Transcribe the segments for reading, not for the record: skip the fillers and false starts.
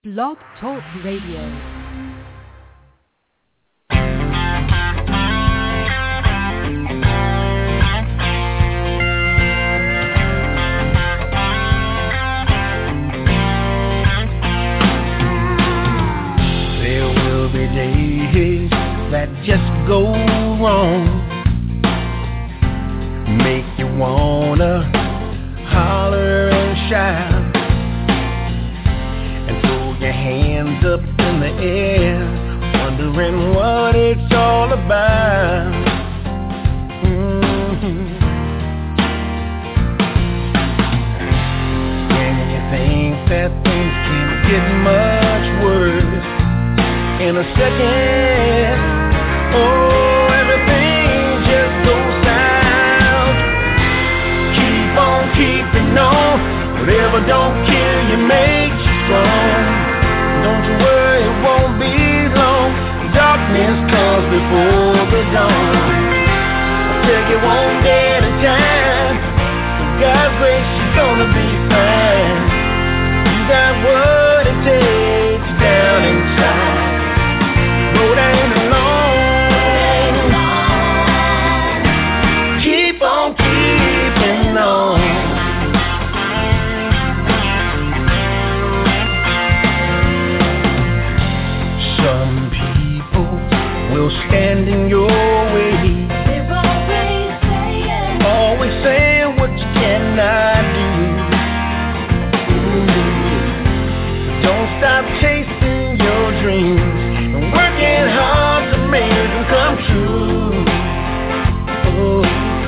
Blog Talk Radio. That just go wrong, make you wanna holler and shout and throw your hands up in the air, wondering what it's all about. When you think that things can't get much worse in a second, oh, everything just goes south. Keep on keeping on. Whatever don't kill you makes you strong. Don't you worry, it won't be long. Darkness comes before the dawn. I tell you one day at a time, with God's grace you're gonna be fine. You got what it takes down inside. Road ain't alone. Keep on keeping on. Some people will stand in your way. They're always saying what you cannot do. Don't stop chasing your dreams and working hard to make them come true. Oh.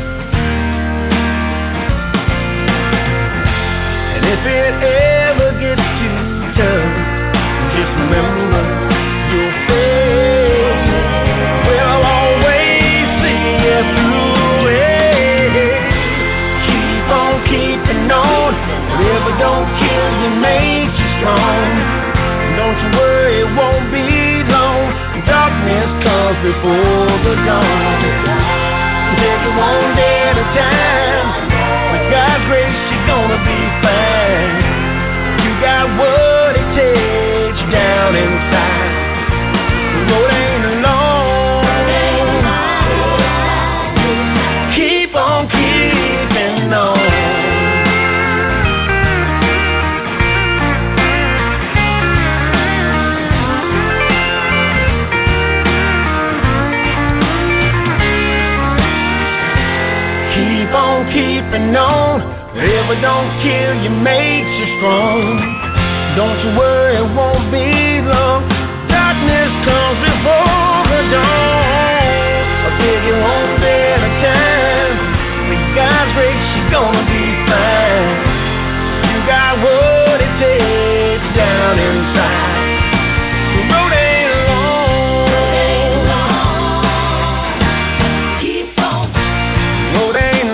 And if it ever gets too tough, just remember your faith will always see you through it. Keep on keeping on. Whatever don't kill you makes you strong. Don't you worry, it won't be long. Darkness comes before the dawn. Take it one day at a time. With God's grace, you're gonna be fine. You got what it takes down inside. The road ain't alone. Keep on keeping on. Keep on keeping on. Whatever don't kill you makes you strong. Don't you worry, it won't be long. Darkness comes before the dawn. I'll take you one day at a time. With God's grace, you're gonna be fine. You got what it takes down inside. The road ain't long. Keep on. The road ain't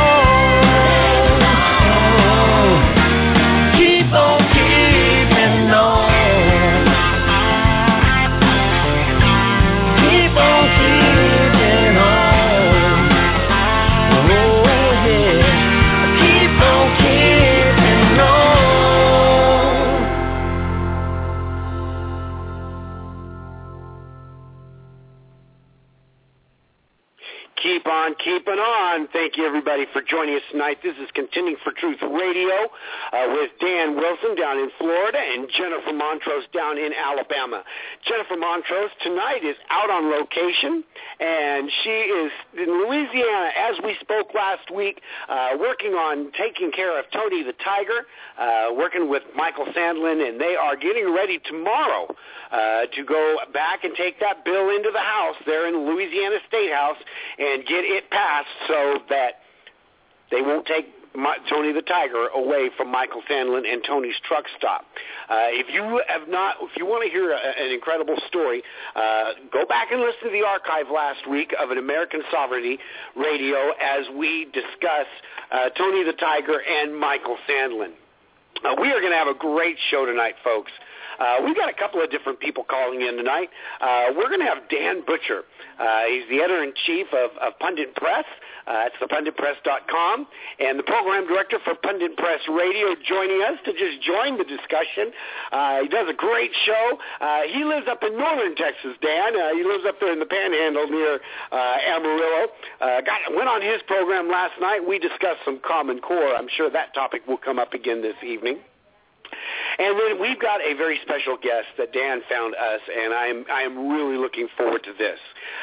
keeping on. Thank you, everybody, for joining us tonight. This is Contending for Truth Radio with Dan Wilson down in Florida and Jennifer Montrose down in Alabama. Jennifer Montrose tonight is out on location, and she is in Louisiana, as we spoke last week, working on taking care of Tony the Tiger, working with Michael Sandlin, and they are getting ready tomorrow to go back and take that bill into the House there in the Louisiana State House and get it passed so that they won't take Tony the Tiger away from Michael Sandlin and Tony's truck stop. If you want to hear an incredible story, go back and listen to the archive last week of An American Sovereignty Radio as we discuss Tony the Tiger and Michael Sandlin. We are going to have a great show tonight, folks. We've got a couple of different people calling in tonight. We're going to have Dan Butcher. He's the editor-in-chief of Pundit Press. It's thepunditpress.com. And the program director for Pundit Press Radio joining us to just join the discussion. He does a great show. He lives up in northern Texas, Dan. He lives up there in the Panhandle near Amarillo. Went on his program last night. We discussed some Common Core. I'm sure that topic will come up again this evening. And then we've got a very special guest that Dan found us, and I am really looking forward to this.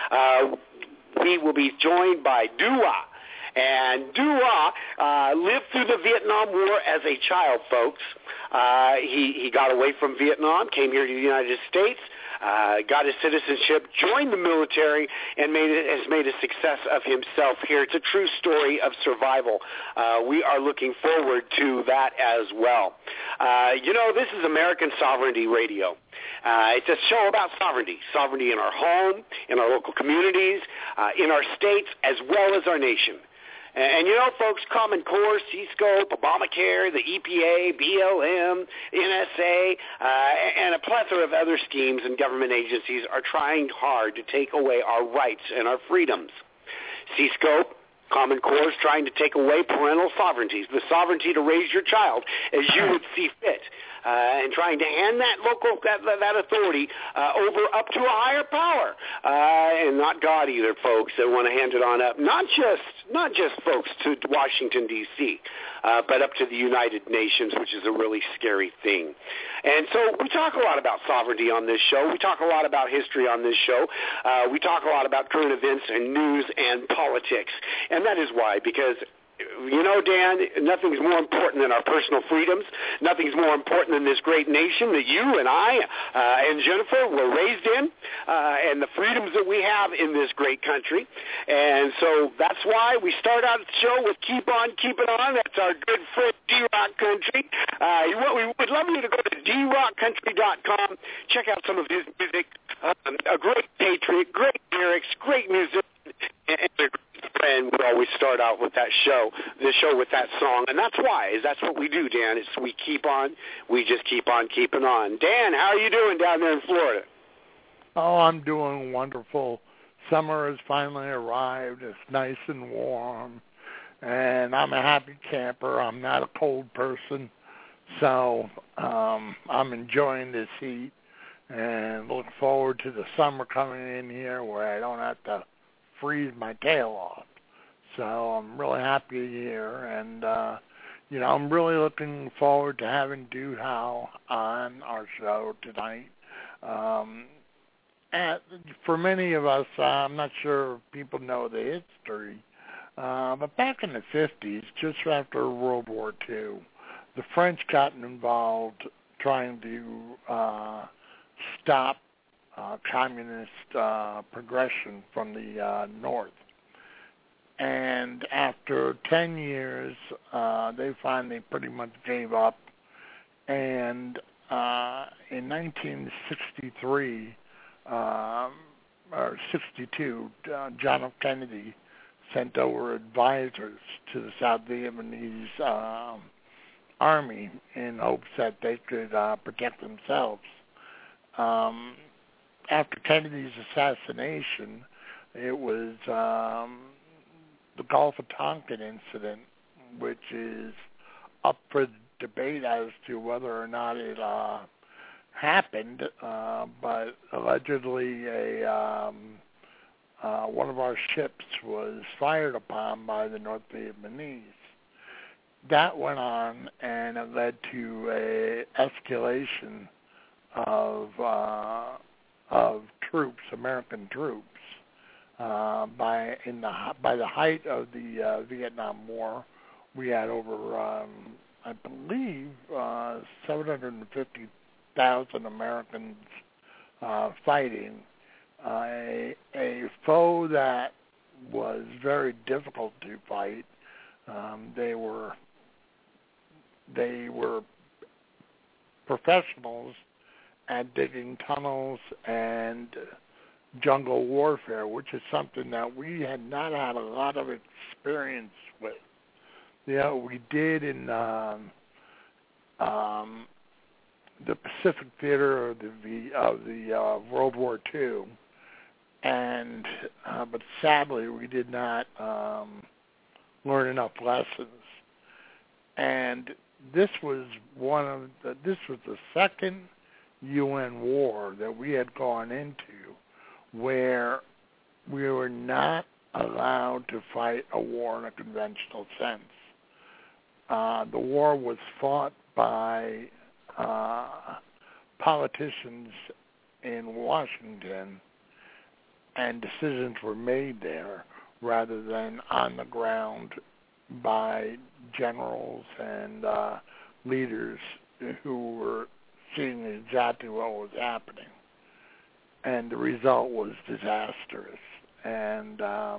We will be joined by Dua. And Dua lived through the Vietnam War as a child, folks. He got away from Vietnam, came here to the United States, got his citizenship, joined the military, and has made a success of himself here. It's a true story of survival. We are looking forward to that as well. This is American Sovereignty Radio. It's a show about sovereignty in our home, in our local communities, in our states, as well as our nation. And folks, Common Core, C-Scope, Obamacare, the EPA, BLM, NSA, and a plethora of other schemes and government agencies are trying hard to take away our rights and our freedoms. C-Scope, Common Core is trying to take away parental sovereignties, the sovereignty to raise your child as you would see fit, and trying to hand that authority over up to a higher power, and not God either, folks. They want to hand it on up, not just folks to Washington D.C., but up to the United Nations, which is a really scary thing. And so we talk a lot about sovereignty on this show. We talk a lot about history on this show. We talk a lot about current events and news and politics, and that is why, because Dan, nothing's more important than our personal freedoms. Nothing's more important than this great nation that you and I and Jennifer were raised in, and the freedoms that we have in this great country. And so that's why we start out the show with Keep On Keeping On. That's our good friend D-Rock Country. We would love you to go to drockcountry.com, check out some of his music. A great patriot, great lyrics, great music, and a great friend. We always start out with the show with that song, and that's what we do, Dan. We just keep on keeping on. Dan, how are you doing down there in Florida? Oh, I'm doing wonderful. Summer has finally arrived. It's nice and warm, and I'm a happy camper. I'm not a cold person, so I'm enjoying this heat and look forward to the summer coming in here where I don't have to freeze my tail off. So I'm really happy here, and I'm really looking forward to having Du Hao on our show tonight. For many of us, I'm not sure if people know the history, but back in the 50s, just after World War II, the French got involved trying to stop communist progression from the north. And after 10 years, they finally pretty much gave up. And in 1963, or 62, John F. Kennedy sent over advisors to the South Vietnamese army in hopes that they could protect themselves. After Kennedy's assassination, it was the Gulf of Tonkin incident, which is up for debate as to whether or not it happened, but allegedly one of our ships was fired upon by the North Vietnamese. That went on, and it led to a escalation of troops, American troops. By the height of the Vietnam War, we had over, I believe, 750,000 Americans fighting a foe that was very difficult to fight. They were professionals at digging tunnels and jungle warfare, which is something that we had not had a lot of experience with. We did in the Pacific Theater of the World War II, and but sadly we did not learn enough lessons. And this was the second UN war that we had gone into where we were not allowed to fight a war in a conventional sense. The war was fought by politicians in Washington, and decisions were made there rather than on the ground by generals and leaders who were seeing exactly what was happening. And the result was disastrous. And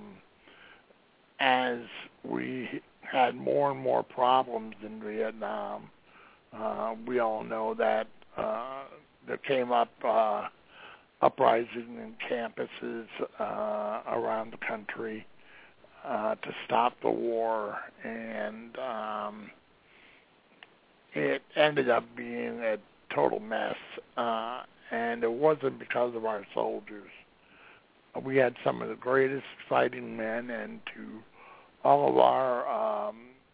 as we had more and more problems in Vietnam, we all know that there came up uprising in campuses around the country to stop the war, and it ended up being a total mess, and it wasn't because of our soldiers. We had some of the greatest fighting men, and to all of our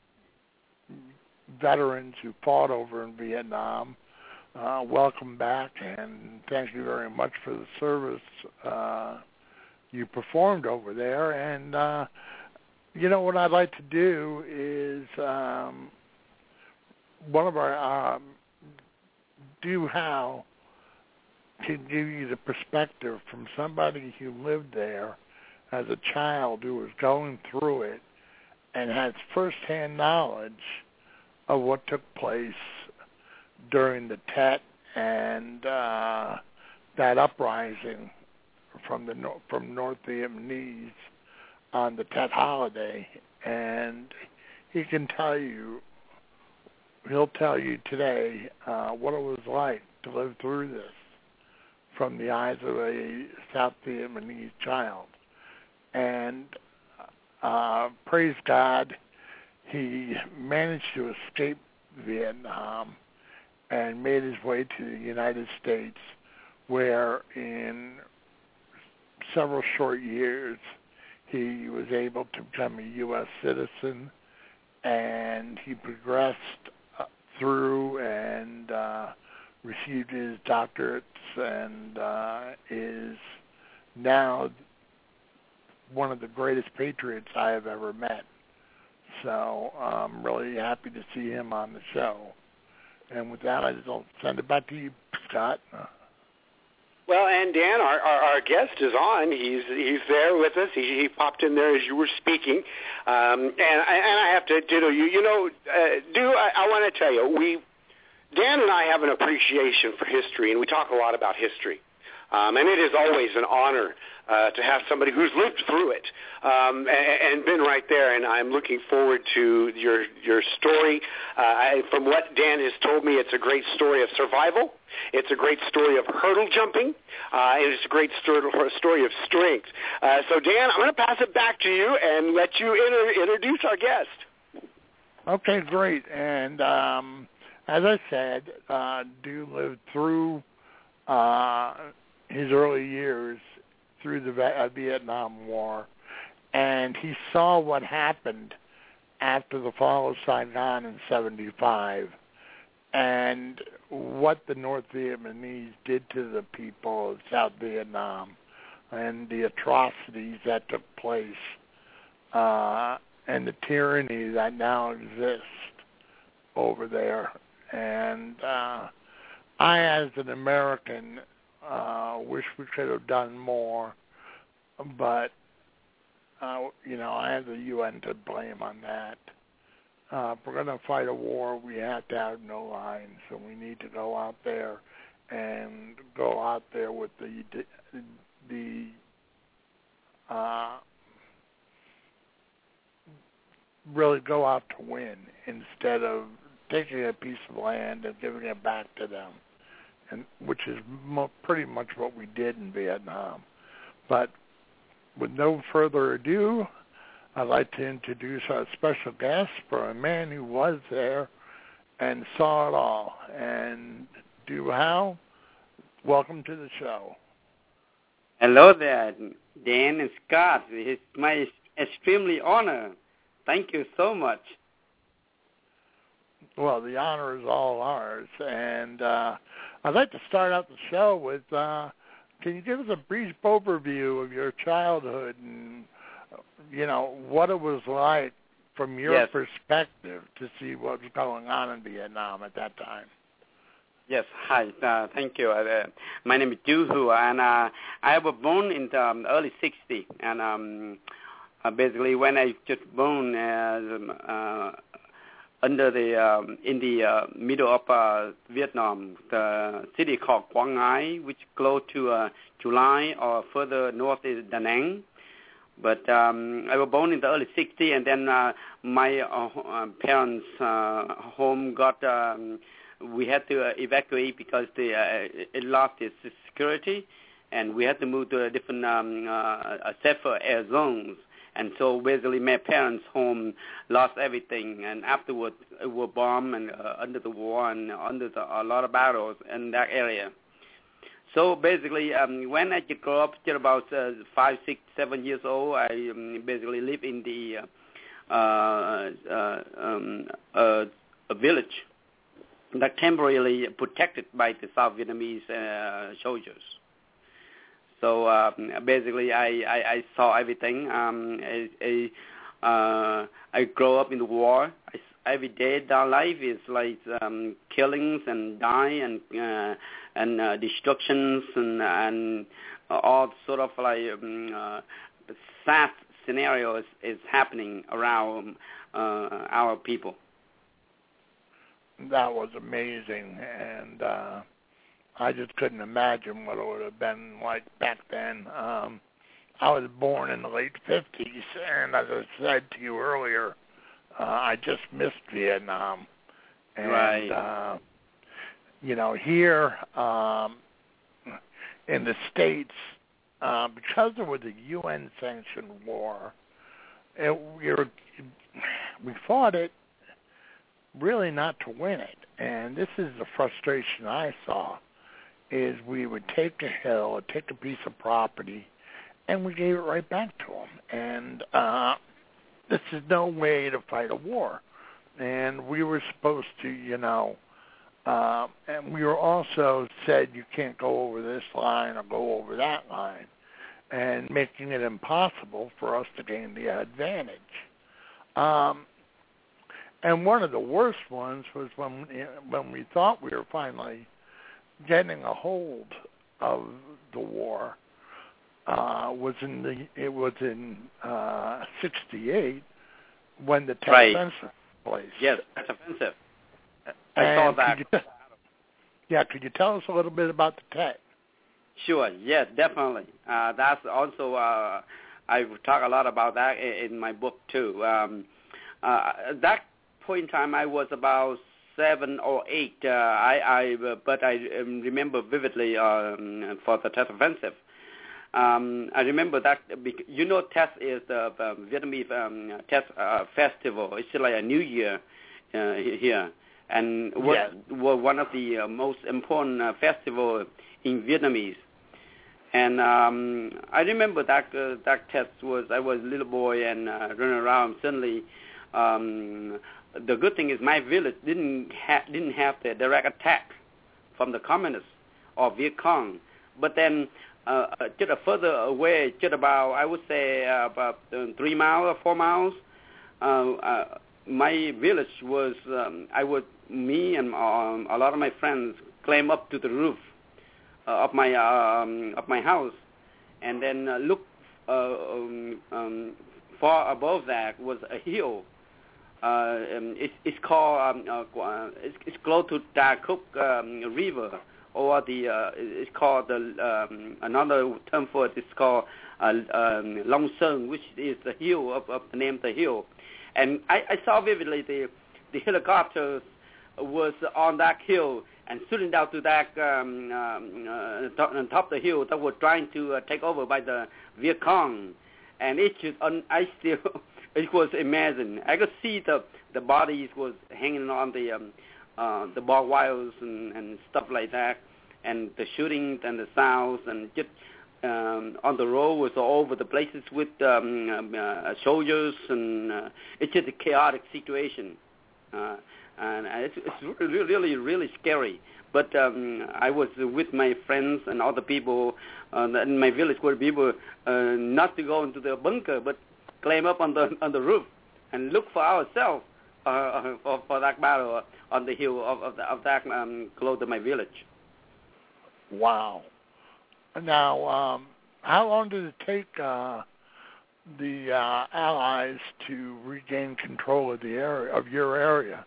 veterans who fought over in Vietnam, welcome back, and thank you very much for the service you performed over there. And you know what I'd like to do is one of our Do How can give you the perspective from somebody who lived there as a child who was going through it and has firsthand knowledge of what took place during the Tet and that uprising from North Vietnamese on the Tet holiday. And he can tell you, he'll tell you today what it was like to live through this from the eyes of a South Vietnamese child. And praise God, he managed to escape Vietnam and made his way to the United States, where in several short years he was able to become a U.S. citizen, and he progressed through and received his doctorates and is now one of the greatest patriots I have ever met. So I'm really happy to see him on the show. And with that, I'll send it back to you, Scott. Well, and Dan, our guest is on. He's there with us. He popped in there as you were speaking, and I have to ditto you. You know, I want to tell you, Dan and I have an appreciation for history, and we talk a lot about history. And it is always an honor to have somebody who's lived through it and been right there. And I'm looking forward to your story. From what Dan has told me, it's a great story of survival. It's a great story of hurdle jumping, and it's a great story of strength. So, Dan, I'm going to pass it back to you and let you introduce our guest. Okay, great. And as I said, Du lived through his early years through the Vietnam War, and he saw what happened after the fall of Saigon in 1975 and what the North Vietnamese did to the people of South Vietnam and the atrocities that took place and the tyranny that now exists over there. And I, as an American, wish we could have done more, but you know, I have the UN to blame on that. If we're going to fight a war, we have to have no lines, so we need to go out there and go out there with the really go out to win instead of taking a piece of land and giving it back to them, and which is pretty much what we did in Vietnam. But with no further ado, I'd like to introduce our special guest for a man who was there and saw it all. And Du Hao, welcome to the show. Hello there, Dan and Scott. It's my extremely honor. Thank you so much. Well, the honor is all ours. And I'd like to start out the show with, can you give us a brief overview of your childhood and, what it was like from your perspective to see what was going on in Vietnam at that time? Yes, hi, thank you. My name is Du Hu, and I was born in the early 60s, and basically when I just born in the middle of Vietnam, the city called Quang Ngai, which close to July, or further north is Da Nang. But I was born in the early 60s, and then my parents' home got... we had to evacuate because it lost its security, and we had to move to a different safer air zones. And so basically my parents' home lost everything, and afterwards it was bombed and under the war and under a lot of battles in that area. So basically when I grew up till about 5, 6, 7 years old, I basically lived in the a village that temporarily protected by the South Vietnamese soldiers. So basically, I saw everything. I grew up in the war. Every day, down life is like killings and dying and destructions and all sort of like sad scenarios is happening around our people. That was amazing, and I just couldn't imagine what it would have been like back then. I was born in the late 50s, and as I said to you earlier, I just missed Vietnam. And, right. Here in the States, because there was a UN-sanctioned war, we fought it really not to win it. And this is the frustration I saw, is we would take a hill or take a piece of property and we gave it right back to them. And this is no way to fight a war. And we were supposed to, and we were also said you can't go over this line or go over that line, and making it impossible for us to gain the advantage. And one of the worst ones was when we thought we were finally getting a hold of the war. Was in 68 when the Tet Offensive took place. Yes, Tet Offensive. I saw that. Could you tell us a little bit about the Tet? Sure. Yes, definitely. That's also I talk a lot about that in my book too. That point in time, I was about 7 or 8. But I remember vividly for the Tet Offensive. I remember that Tet is the Vietnamese Tet festival. It's like a New Year here, and was one of the most important festival in Vietnamese. And I remember that Tet was, I was a little boy and running around. Suddenly, the good thing is my village didn't have the direct attack from the communists or Viet Cong. But then just further away, just about, I would say about 3 miles or 4 miles, my village was, me and a lot of my friends climb up to the roof of my house, and then look far above that was a hill. It's called it's close to Da Cook River, or it's called another term for it is called Long Sơn, which is the hill of the name of the hill. And I saw vividly the helicopters was on that hill and shooting down to that on top of the hill that were trying to take over by the Viet Cong. And it was amazing. I could see the bodies was hanging on the the barbed wires and stuff like that, and the shootings and the sounds, and just on the road was all over the places with soldiers, and it's just a chaotic situation, and it's really, really scary. But I was with my friends and other people in my village where people not to go into the bunker, but climb up on the roof and look for ourselves for that battle on the hill of that close to my village. Wow. Now, how long did it take the Allies to regain control of the area, of your area?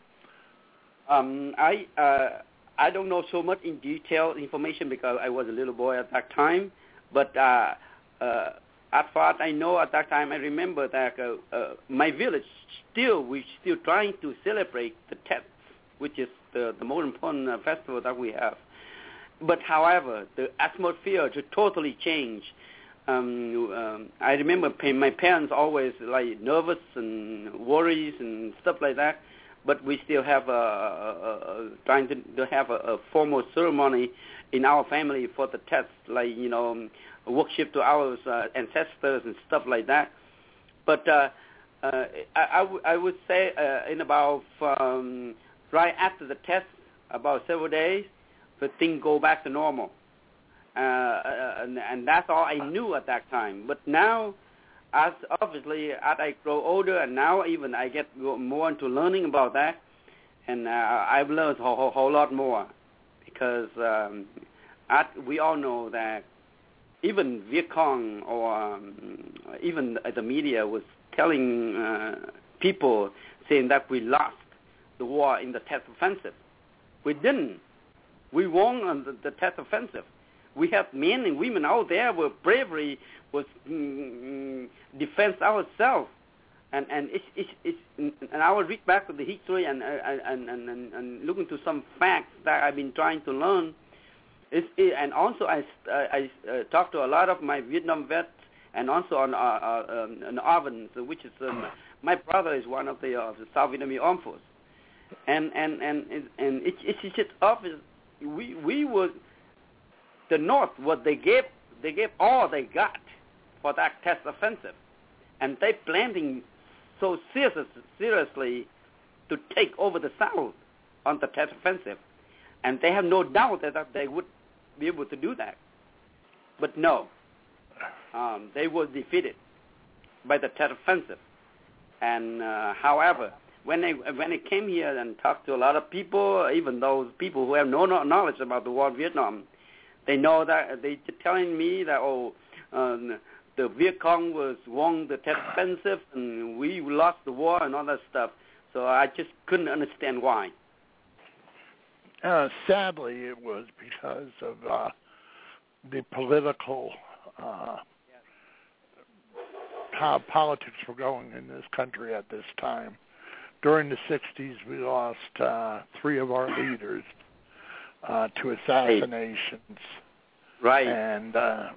I don't know so much in detail information because I was a little boy at that time, but as far as I know at that time, I remember that my village we're still trying to celebrate the Tet, which is the most important festival that we have. But however, the atmosphere just totally changed. I remember my parents always like nervous and worries and stuff like that. But we still have trying to have a formal ceremony in our family for the Tet, like worship to our ancestors and stuff like that. But I would say in about right after the Tet, about several days, the thing go back to normal, and that's all I knew at that time. But now, as I grow older, and now even I get more into learning about that, and I've learned a whole lot more, because we all know that even Viet Cong or even the media was telling people, saying that we lost the war in the Tet Offensive. We didn't. We won on the Tet Offensive. We have men and women out there with bravery, was defense ourselves, and it's and I will read back to the history and look into some facts that I've been trying to learn. And also I talked to a lot of my Vietnam vets, and also on Arvin, which is my brother is one of the South Vietnamese Armed Forces, and it's just obvious. We were the North. What they gave all they got for that Tet Offensive, and they planning so seriously to take over the South on the Tet Offensive, and they have no doubt that they would be able to do that. But no, they were defeated by the Tet Offensive. And however, when they came here and talked to a lot of people, even those people who have no knowledge about the war in Vietnam, they know that they're telling me that the Viet Cong won the Tet Offensive and we lost the war and all that stuff. So I just couldn't understand why. Sadly, it was because of the political how politics were going in this country at this time. During the 60s, we lost 3 of our leaders to assassinations. Right. And,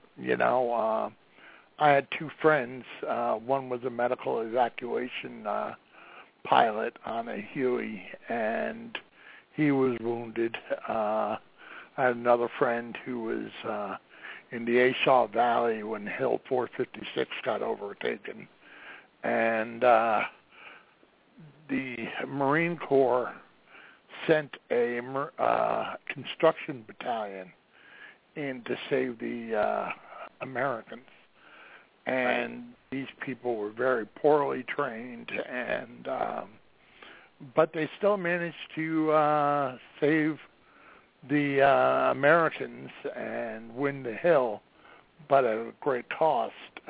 I had 2 friends. One was a medical evacuation pilot on a Huey, and he was wounded. I had another friend who was in the A Shaw Valley when Hill 456 got overtaken. And the Marine Corps sent a construction battalion in to save the Americans. And these people were very poorly trained, and but they still managed to save the Americans and win the hill, but at a great cost.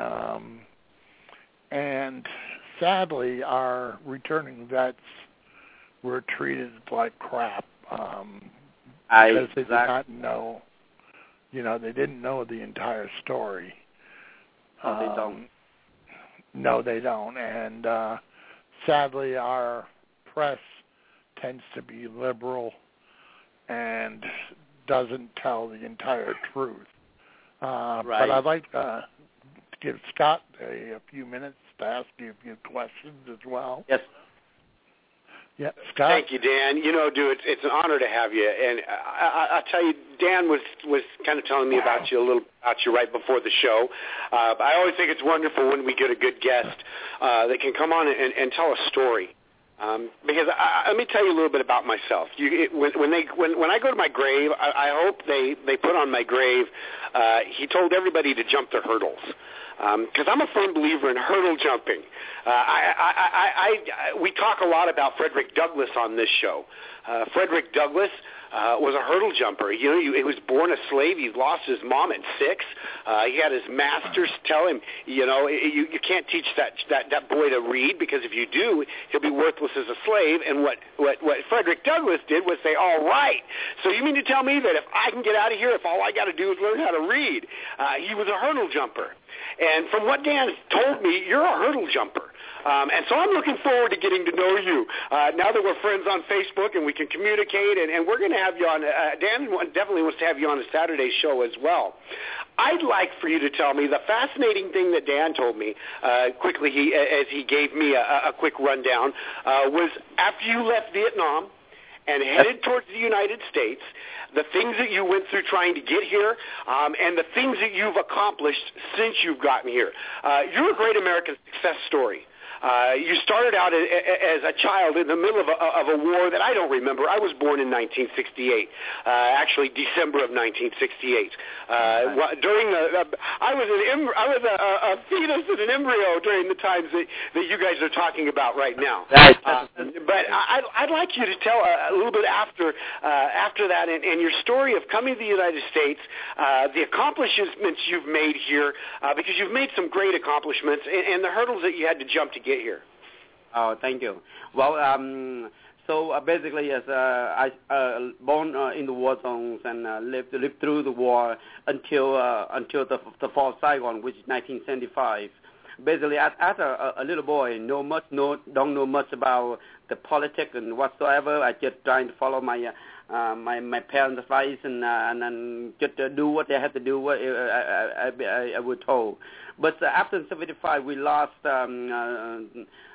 And sadly, our returning vets were treated like crap because they did not know, they didn't know the entire story. They don't. No, they don't. And sadly, our press tends to be liberal and doesn't tell the entire truth. Right. But I'd like to give Scott a few minutes to ask you a few questions as well. Yes. Yeah, Scott. Thank you, Dan. You know, dude, it's an honor to have you. And I'll tell you, Dan was kind of telling me about you a little about you right before the show. I always think it's wonderful when we get a good guest that can come on and tell a story. Because let me tell you a little bit about myself. When I go to my grave, I hope they put on my grave. He told everybody to jump their hurdles. Because I'm a firm believer in hurdle jumping. We talk a lot about Frederick Douglass on this show. Frederick Douglass was a hurdle jumper. You know, he was born a slave. He lost his mom at 6. He had his masters tell him, you know, you can't teach that boy to read, because if you do, he'll be worthless as a slave. And what Frederick Douglass did was say, all right, so you mean to tell me that if I can get out of here, if all I got to do is learn how to read? He was a hurdle jumper. And from what Dan told me, you're a hurdle jumper. And so I'm looking forward to getting to know you now that we're friends on Facebook and we can communicate. And we're going to have you on. Dan definitely wants to have you on a Saturday show as well. I'd like for you to tell me the fascinating thing that Dan told me quickly as he gave me a quick rundown was after you left Vietnam and headed towards the United States, the things that you went through trying to get here, and the things that you've accomplished since you've gotten here. You're a great American success story. You started out as a child in the middle of a war that I don't remember. I was born in 1968, actually December of 1968. During I was a fetus and an embryo during the times that you guys are talking about right now. But I'd like you to tell a little bit after that and your story of coming to the United States, the accomplishments you've made here, because you've made some great accomplishments, and the hurdles that you had to jump to get here. Oh, thank you. Well, so basically, as I born in the war zones and lived through the war until the fall of Saigon, which is 1975. Basically, as a little boy, don't know much about the politics and whatsoever. I just trying to follow my parents' advice and just do what they had to do. What I was told. But after 1975, we lost the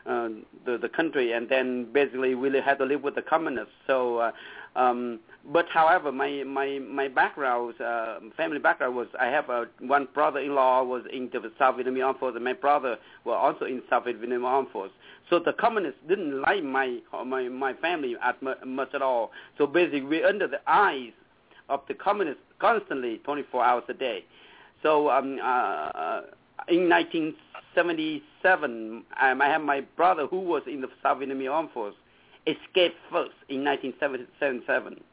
country, and then basically we had to live with the communists. So, but however, my background, family background was I have one brother-in-law was in the South Vietnamese Armed Forces, and my brother was also in South Vietnamese Armed Forces. So the communists didn't like my family much at all. So basically, we're under the eyes of the communists constantly, 24 hours a day. So in 1977, I have my brother who was in the South Vietnamese Armed Forces escaped first in 1977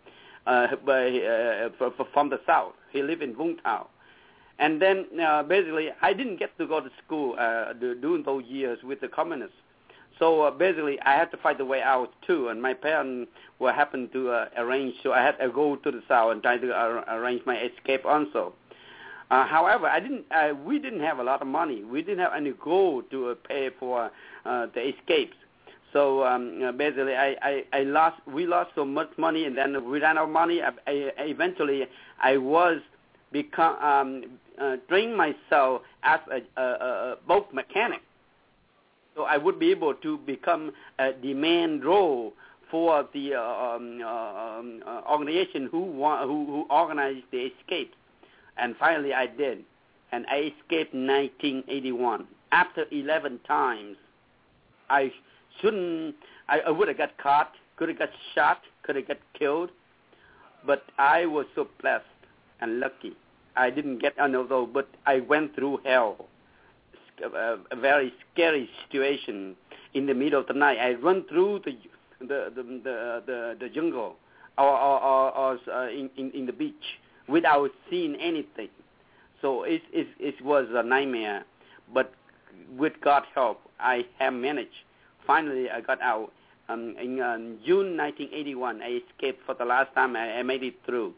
from the South. He lived in Vung Tau. And then basically, I didn't get to go to school during those years with the communists. So basically, I had to fight the way out too, and my parents were happened to arrange. So I had to go to the South and try to arrange my escape also. However, we didn't have a lot of money. We didn't have any gold to pay for the escapes. So basically, we lost so much money, and then we ran out of money. Eventually, I was trained myself as a boat mechanic. So I would be able to become a demand role for the organization who organized the escape. And finally I did. And I escaped in 1981. After 11 times, I would have got caught, could have got shot, could have got killed. But I was so blessed and lucky. I didn't get another, but I went through hell. A very scary situation. In the middle of the night, I run through the jungle or in the beach without seeing anything. So it was a nightmare. But with God's help, I have managed. Finally, I got out. In June 1981, I escaped for the last time. I made it through.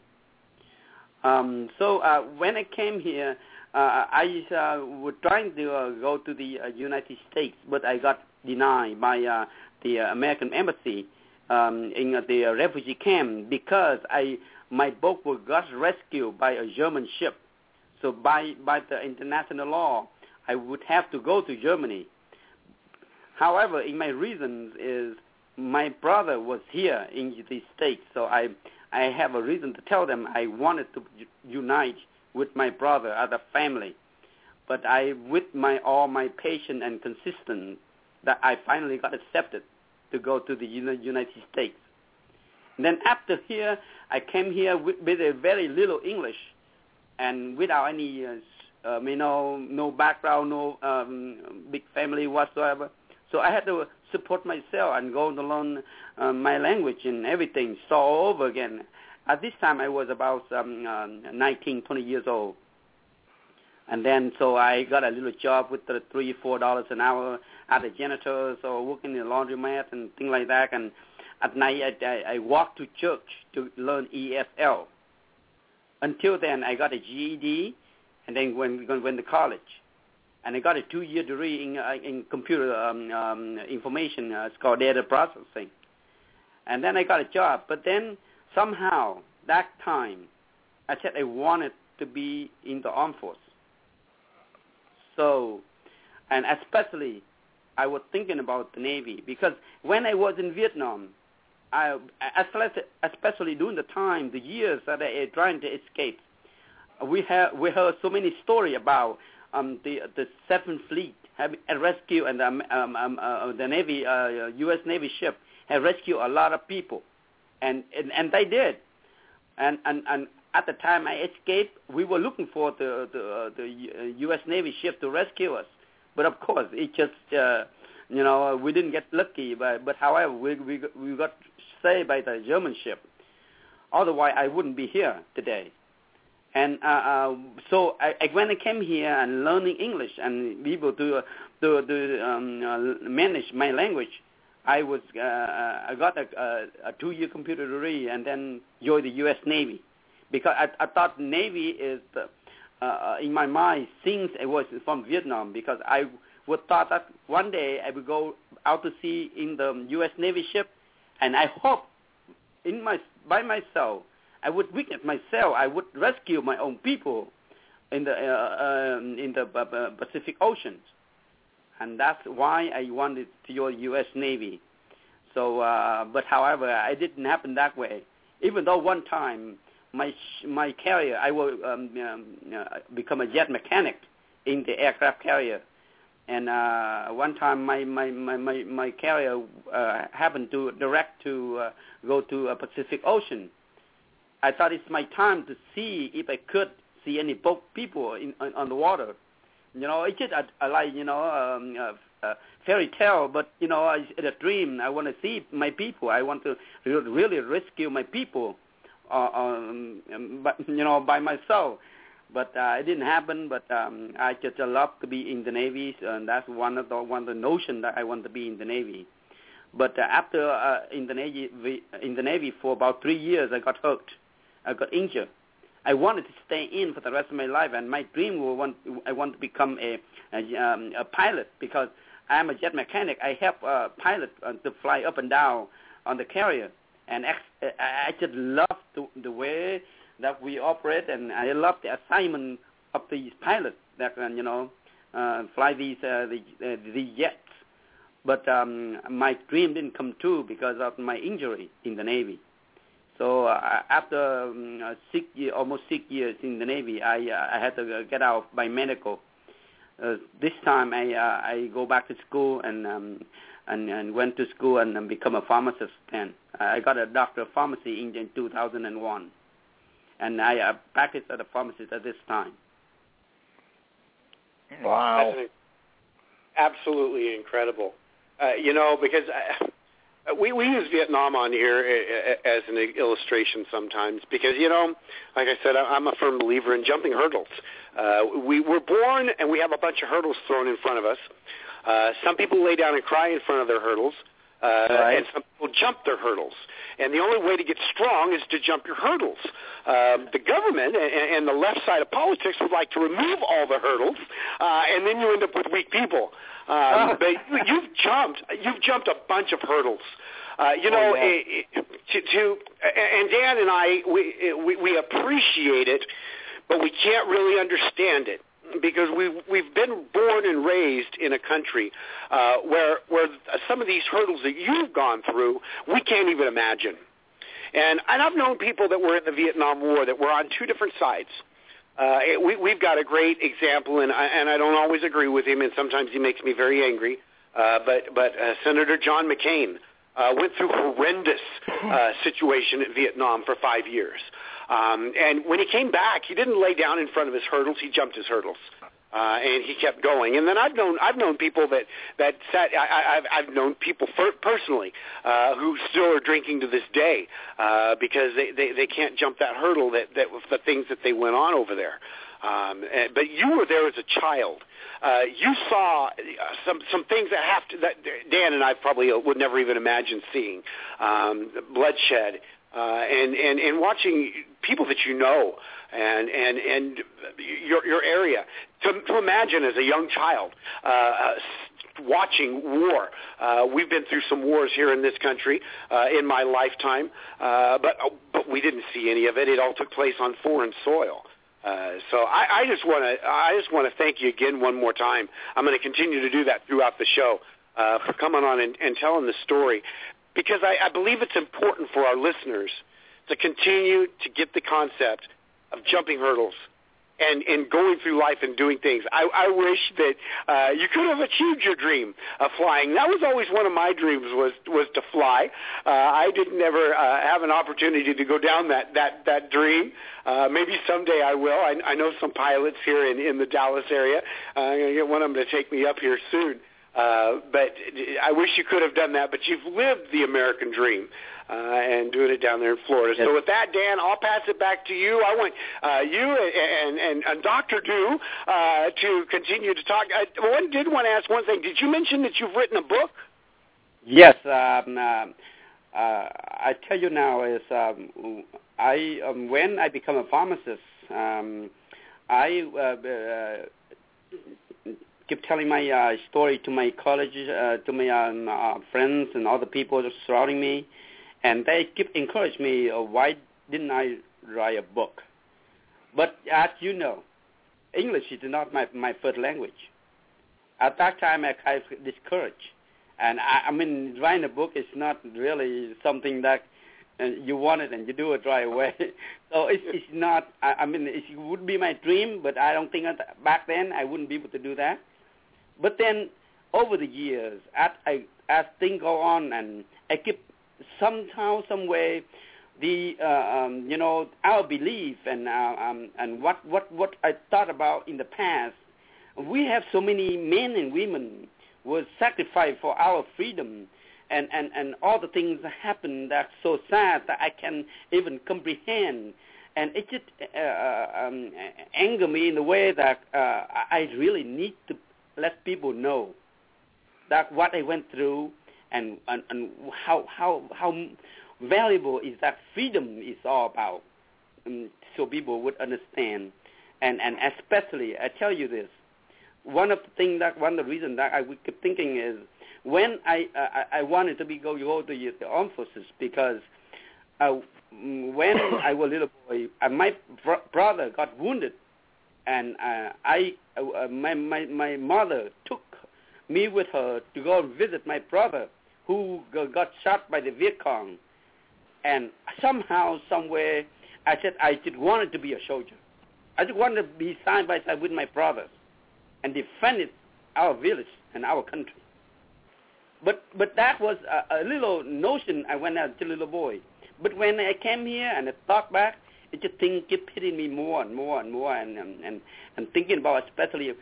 So when I came here, I was trying to go to the United States, but I got denied by the American embassy in the refugee camp because my boat got rescued by a German ship. So by the international law, I would have to go to Germany. However, in my reasons is my brother was here in the States, so I have a reason to tell them I wanted to unite with my brother as a family. But with all my patience and consistent, that I finally got accepted to go to the United States. And then after here, I came here with a very little English and without any, no background, no big family whatsoever. So I had to support myself and go to learn my language and everything, start all over again. At this time, I was about 19, 20 years old. And then so I got a little job with the $3, $4 an hour at the janitors or working in the laundromat and things like that. And at night, I walked to church to learn ESL. Until then, I got a GED and then went to college. And I got a 2-year degree in computer information. It's called data processing. And then I got a job. But then somehow, that time, I said I wanted to be in the armed force. So, and especially, I was thinking about the Navy. Because when I was in Vietnam, especially during the years that I was trying to escape, we heard so many stories about the Seventh Fleet having rescued and the Navy, U.S. Navy ship had rescued a lot of people, and they did, and at the time I escaped, we were looking for the U.S. Navy ship to rescue us, but of course it just we didn't get lucky, but however we got saved by the German ship. Otherwise I wouldn't be here today. And so when I came here and learning English and be able to manage my language, I got a 2-year computer degree and then joined the U.S. Navy, because I thought Navy is in my mind since I was from Vietnam, because I would thought that one day I would go out to sea in the U.S. Navy ship, and I hope by myself. I would witness myself. I would rescue my own people in the Pacific Ocean, and that's why I wanted to join U.S. Navy. So, but however, it didn't happen that way. Even though one time my carrier, I will become a jet mechanic in the aircraft carrier, and one time my carrier happened to direct to go to a Pacific Ocean. I thought it's my time to see if I could see any people on the water. It's just a fairy tale, but it's a dream. I want to see my people. I want to really rescue my people, but by myself. But it didn't happen. But I just love to be in the Navy, and that's one of the notion that I want to be in the Navy. But after in the Navy for about 3 years, I got hurt. I got injured. I wanted to stay in for the rest of my life, and my dream I want to become a pilot, because I'm a jet mechanic. I help pilots to fly up and down on the carrier, and I just love the way that we operate, and I love the assignment of these pilots that fly these jets. But my dream didn't come true because of my injury in the Navy. So after almost 6 years in the Navy, I had to get out by medical. This time I go back to school and went to school and become a pharmacist. Then I got a doctor of pharmacy in 2001, and I practiced as a pharmacist at this time. Wow, that's absolutely incredible. Because we use Vietnam on here as an illustration sometimes because, like I said, I'm a firm believer in jumping hurdles. We were born and we have a bunch of hurdles thrown in front of us. Some people lay down and cry in front of their hurdles, right. And some people jump their hurdles. And the only way to get strong is to jump your hurdles. The government and the left side of politics would like to remove all the hurdles, and then you end up with weak people. But you've jumped a bunch of hurdles. And Dan and I, we appreciate it, but we can't really understand it. because we've been born and raised in a country where some of these hurdles that you've gone through, we can't even imagine. And I've known people that were in the Vietnam War that were on two different sides. We've got a great example, and I don't always agree with him, and sometimes he makes me very angry. But Senator John McCain went through a horrendous situation in Vietnam for 5 years. And when he came back, he didn't lay down in front of his hurdles. He jumped his hurdles. And he kept going. And then I've known people that sat. I've known people personally who still are drinking to this day because they can't jump that hurdle that the things that they went on over there. But you were there as a child. You saw some things that Dan and I probably would never even imagine seeing. Bloodshed and watching people that you know and your area. To imagine as a young child watching war. We've been through some wars here in this country in my lifetime, but we didn't see any of it. It all took place on foreign soil. So I just want to thank you again one more time. I'm going to continue to do that throughout the show for coming on and telling the story, because I believe it's important for our listeners to continue to get the concept of jumping hurdles and going through life and doing things. I wish that you could have achieved your dream of flying. That was always one of my dreams, was to fly. I didn't ever have an opportunity to go down that dream. Maybe someday I will. I know some pilots here in the Dallas area. I'm going to get one of them to take me up here soon. But I wish you could have done that. But you've lived the American dream. And doing it down there in Florida. Yes. So with that, Dan, I'll pass it back to you. I want you and Dr. Du to continue to talk. I did want to ask one thing. Did you mention that you've written a book? Yes. I tell you now is when I become a pharmacist, I keep telling my story to my colleges, to my friends and other people surrounding me. And they keep encouraging me, why didn't I write a book? But as you know, English is not my first language. At that time, I kind of discouraged. And I mean, writing a book is not really something that you want it and you do it right away. So it's not, I mean, it would be my dream, but I don't think back then I wouldn't be able to do that. But then over the years, as things go on, and I keep somehow, some way, the our belief and what I thought about in the past. We have so many men and women who sacrificed for our freedom, and all the things that happen that's so sad that I can't even comprehend, and it just anger me in the way that I really need to let people know that what I went through. And how valuable is that freedom is all about, so people would understand, and especially I tell you this, one of the reasons that I would keep thinking is when I wanted to go to the armed forces, because when I was a little boy, my brother got wounded, and my mother took me with her to go visit my brother who got shot by the Viet Cong. And somehow, somewhere, I said I just wanted to be a soldier. I just wanted to be side by side with my brothers and defend our village and our country. But that was a little notion I went as a little boy. But when I came here and I thought back, it just kept hitting me more and more and more, and thinking about especially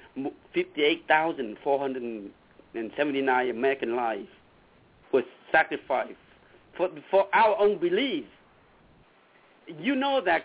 58,479 American lives was sacrificed for our own belief. You know that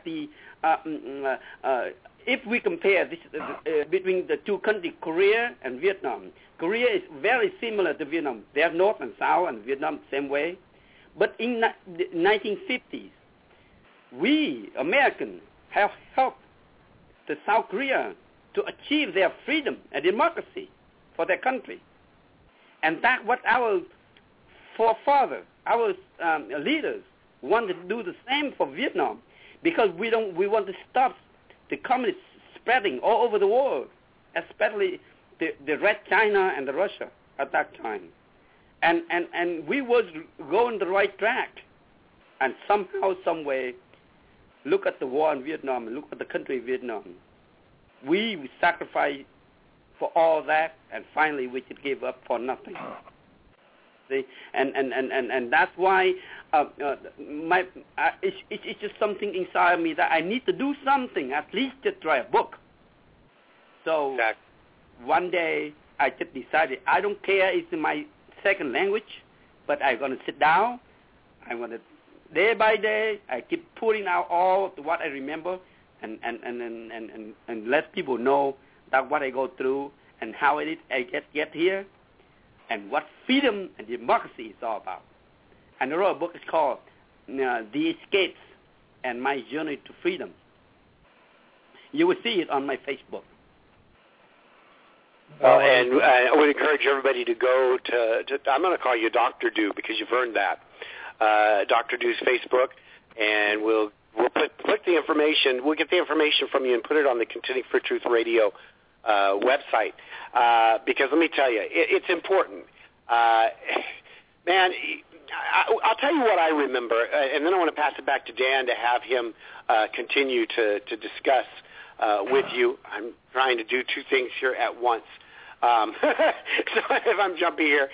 if we compare this between the two countries, Korea and Vietnam, Korea is very similar to Vietnam. They are north and south, and Vietnam same way. But in the 1950s, we Americans have helped the South Korea to achieve their freedom and democracy for their country, and that what our forefathers, our leaders, want to do the same for Vietnam, because we want to stop the communists spreading all over the world. especially the Red China and the Russia at that time. And we was going the right track. And somehow, some way, look at the war in Vietnam, look at the country Vietnam. We sacrificed for all that, and finally we could give up for nothing. See? And that's why it's just something inside me that I need to do something, at least to try a book. So one day I just decided I don't care if it's in my second language, but I'm going to sit down. I'm going to, day by day, I keep putting out all what I remember and let people know that what I go through and how it is I get here and what freedom and democracy is all about. And I wrote a book, it's called The Escapes and My Journey to Freedom. You will see it on my Facebook. Well, and I would encourage everybody to go to I'm going to call you Dr. Dew because you've earned that, Dr. Dew's Facebook, and we'll put the information, we'll get the information from you and put it on the Contending for Truth Radio website, because let me tell you, it's important. Man, I'll tell you what I remember, and then I want to pass it back to Dan to have him continue to discuss with you. I'm trying to do two things here at once. So if I'm jumpy here,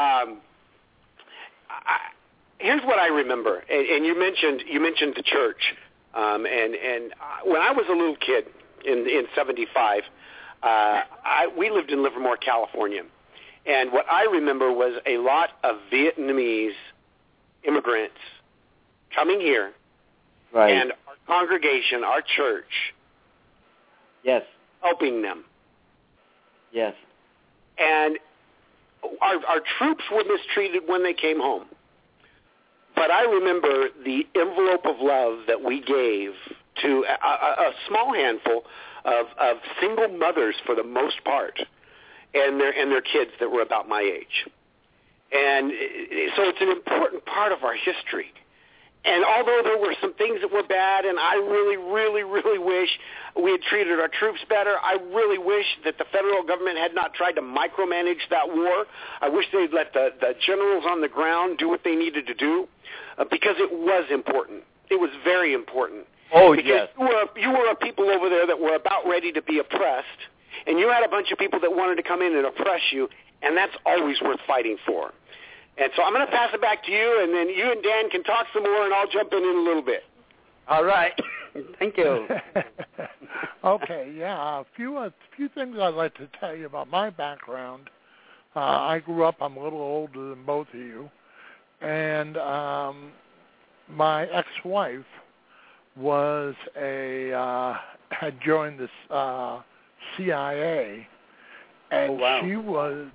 here's what I remember. And you mentioned the church, and when I was a little kid in '75, we lived in Livermore, California, and what I remember was a lot of Vietnamese immigrants coming here, right, and our congregation, our church, yes, helping them. Yes. And our troops were mistreated when they came home. But I remember the envelope of love that we gave to a small handful of single mothers, for the most part, and their kids that were about my age. And so it's an important part of our history. And although there were some things that were bad, and I really, really, really wish we had treated our troops better, I really wish that the federal government had not tried to micromanage that war. I wish they'd let the generals on the ground do what they needed to do, because it was important. It was very important. Oh, because yes. You were a people over there that were about ready to be oppressed, and you had a bunch of people that wanted to come in and oppress you, and that's always worth fighting for. And so I'm going to pass it back to you, and then you and Dan can talk some more, and I'll jump in a little bit. All right. Thank you. Okay, yeah. A few things I'd like to tell you about my background. I grew up, I'm a little older than both of you, and my ex-wife had joined the CIA, and oh, wow. she was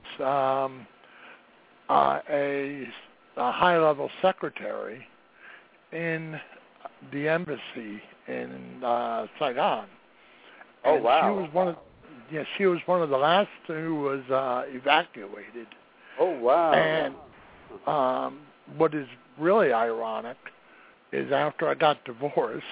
a high-level secretary in the embassy in Saigon. Oh, and wow. She was one of the last who was evacuated. Oh, wow. And what is really ironic is after I got divorced,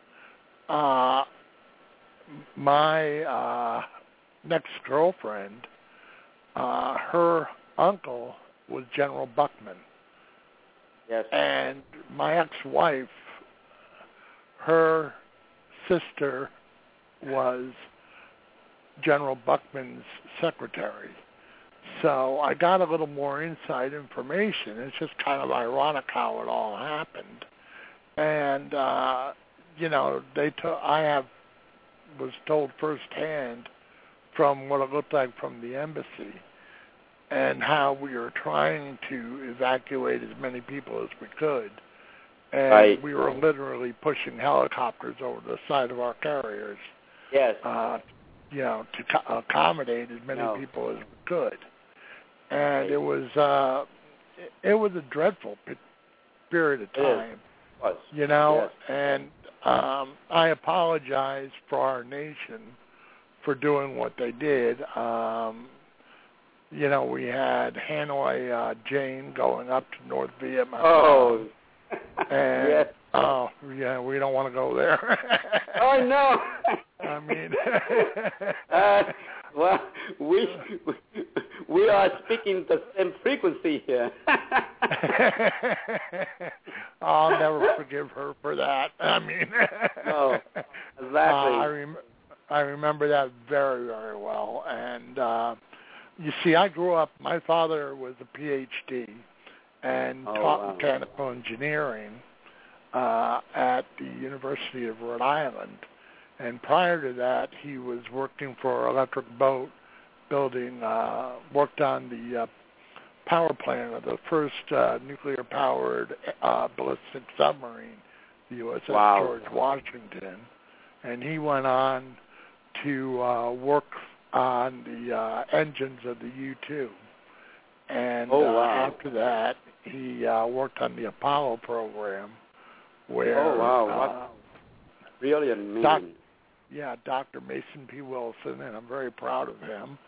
my next girlfriend, her uncle was General Buckman. Yes. And my ex-wife, her sister was General Buckman's secretary. So I got a little more inside information. It's just kind of ironic how it all happened. And, was told firsthand from what it looked like from the embassy and how we were trying to evacuate as many people as we could. And right. We were literally pushing helicopters over the side of our carriers. Yes. To accommodate as many people as we could. And it was a dreadful period of time. It was. Yes. And I apologize for our nation for doing what they did. We had Hanoi Jane going up to North Vietnam. Oh. And, yes. Oh, yeah, we don't want to go there. Oh, no. I mean, well, we are speaking the same frequency here. I'll never forgive her for that. I mean, no, exactly. I remember that very, very well. And you see, I grew up. My father was a PhD and taught mechanical engineering at the University of Rhode Island. And prior to that, he was working for Electric Boat, building, worked on the power plant of the first nuclear-powered ballistic submarine, the USS George Washington. And he went on to work on the engines of the U-2. And after that, he worked on the Apollo program, where brilliant man. Dr. Mason P. Wilson, and I'm very proud of him.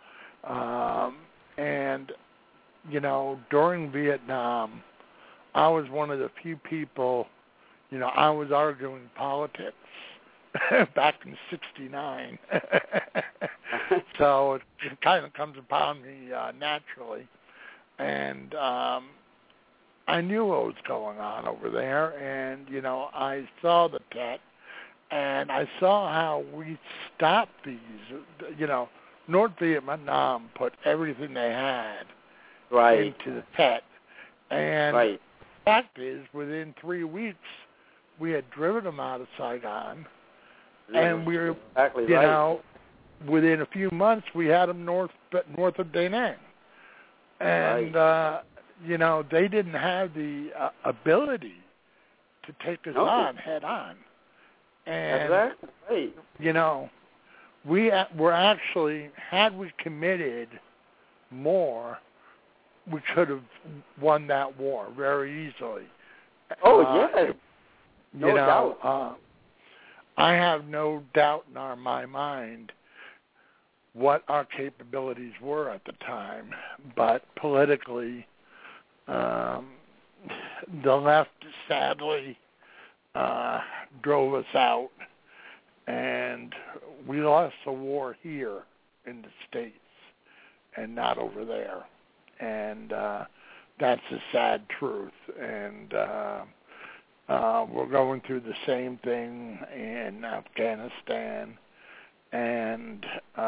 And you know, during Vietnam, I was one of the few people. You know, I was arguing politics back in '69, so it kind of comes upon me naturally. And I knew what was going on over there, and, you know, I saw the Tet, and I saw how we stopped these. You know, North Vietnam put everything they had into the Tet. And the fact is, within 3 weeks, we had driven them out of Saigon, and we were, you know, within a few months, we had them north of Da Nang. And, you know, they didn't have the ability to take us on head on. And, you know, we were actually, had we committed more, we could have won that war very easily. Yes. No doubt. I have no doubt in my mind what our capabilities were at the time, but politically, the left sadly drove us out, and we lost the war here in the States and not over there. And that's the sad truth. And we're going through the same thing in Afghanistan. And,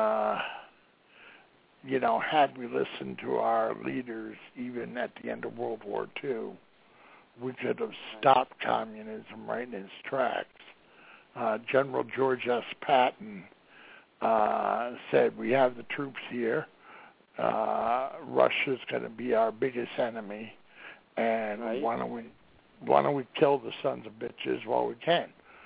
you know, had we listened to our leaders, even at the end of World War II, we could have stopped communism right in its tracks. General George S. Patton said, we have the troops here. Russia's going to be our biggest enemy, and why don't we kill the sons of bitches while we can?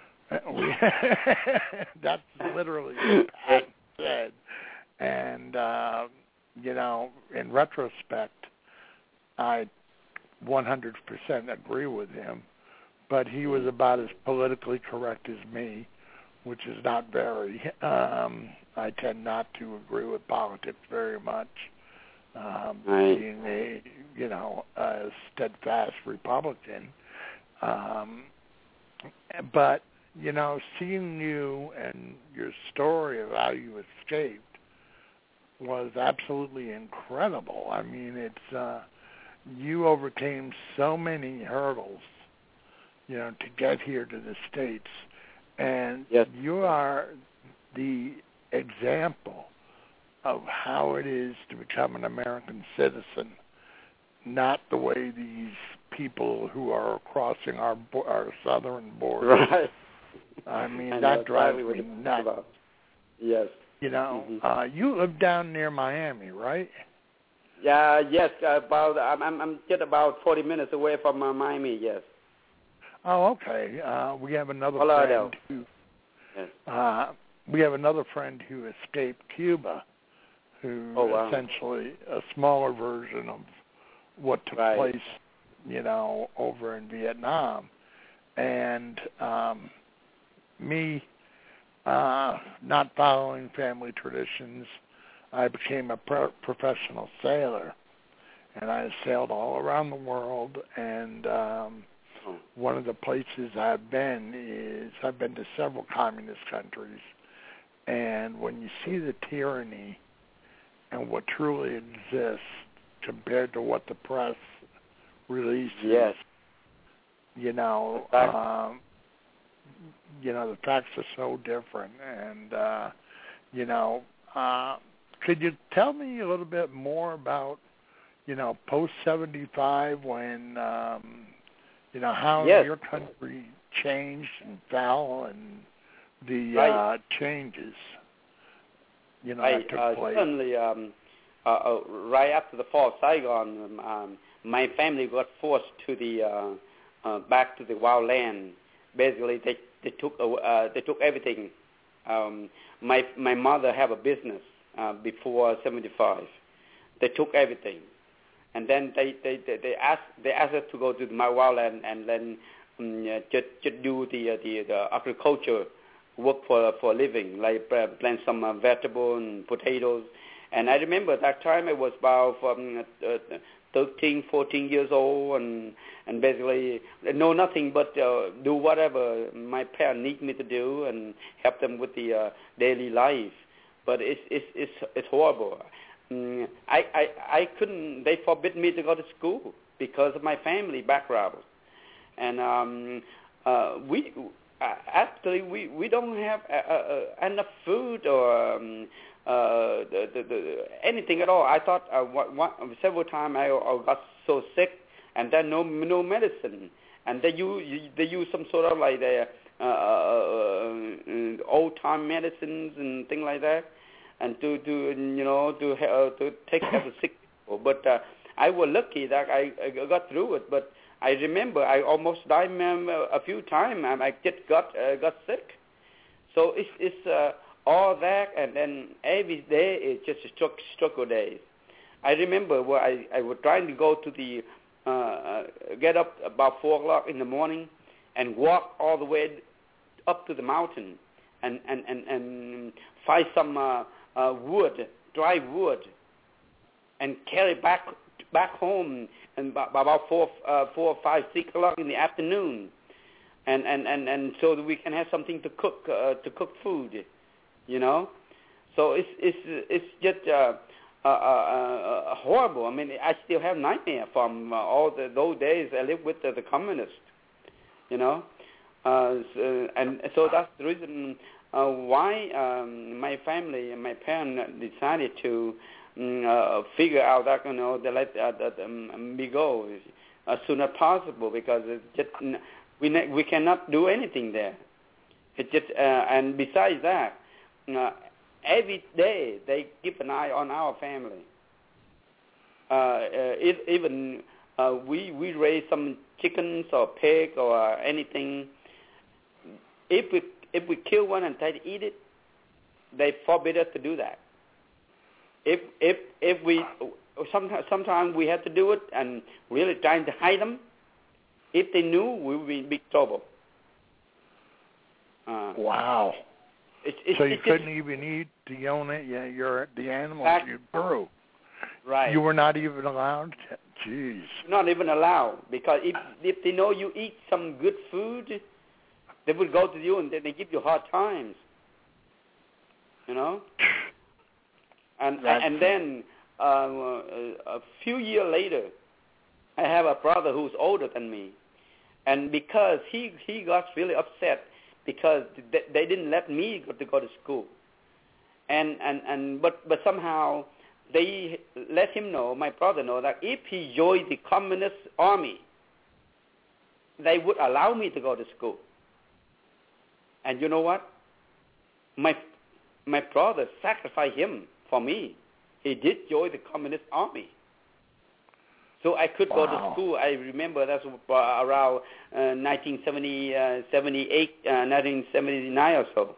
That's literally what Patton said. And, you know, in retrospect, I 100% agree with him, but he was about as politically correct as me, which is not very. I tend not to agree with politics very much, being a, you know, a steadfast Republican. But, you know, seeing you and your story of how you escaped was absolutely incredible. I mean, it's you overcame so many hurdles, you know, to get here to the States, and you are the example of how it is to become an American citizen, not the way these people who are crossing our southern border. Right. I mean, that drives me nuts. Yes. You know, you live down near Miami, right? Yeah. Yes. About I'm just about 40 minutes away from Miami. Yes. Oh, okay. We have another friend who. Yes. We have another friend who escaped Cuba, who essentially a smaller version of what took place, you know, over in Vietnam. And me, not following family traditions, I became a professional sailor, and I sailed all around the world. And one of the places I've been to several communist countries, And when you see the tyranny and what truly exists compared to what the press releases, Yes. you know, the facts are so different. And, could you tell me a little bit more about, post-75 when, how Yes. your country changed and fell and the changes, that took place? Certainly, right after the fall of Saigon, my family got forced to the back to the wild land. Basically, they took everything. My mother had a business before 75. They took everything, and then they asked us to go to the wild land and then just do the agriculture work for a living, like plant some vegetable and potatoes. And I remember that time I was about 13, 14 years old, and basically know nothing but do whatever my parents need me to do and help them with the daily life. But it's horrible. I couldn't. They forbid me to go to school because of my family background, and actually we don't have enough food or anything at all. I thought several times I got so sick, and then no medicine, and they use some sort of like the old time medicines and things like that, and to take care of the sick people. But I was lucky that I got through it. But I remember I almost died a few times, and I just got sick. So it's all that, and then every day is just a struggle days. I remember where I was trying to go to the get up about 4 o'clock in the morning and walk all the way up to the mountain and find some wood, dry wood, and carry back home and about 4, 5, 6 o'clock in the afternoon, and so that we can have something to cook food, So it's just horrible. I mean, I still have nightmare from all those days I lived with the communists, and so that's the reason why my family and my parents decided to figure out that they let me go as soon as possible, because it's just we cannot do anything there. It just and besides that, every day they keep an eye on our family. Even we raise some chickens or pig or anything. If we kill one and try to eat it, they forbid us to do that. If we sometimes we have to do it and really trying to hide them. If they knew, we would be in big trouble. Wow. So you couldn't even eat the animals you grew. Right. You were not even allowed to? Jeez. Not even allowed, because if they know you eat some good food, they will go to you and they give you hard times. And then a few years later, I have a brother who's older than me, and because he got really upset because they didn't let me go to school, but somehow they let him know, my brother know, that if he joined the communist army, they would allow me to go to school. And you know what? My brother sacrificed him for me. He did join the communist army. So I could go to school. I remember that's around 1978, 1979 or so.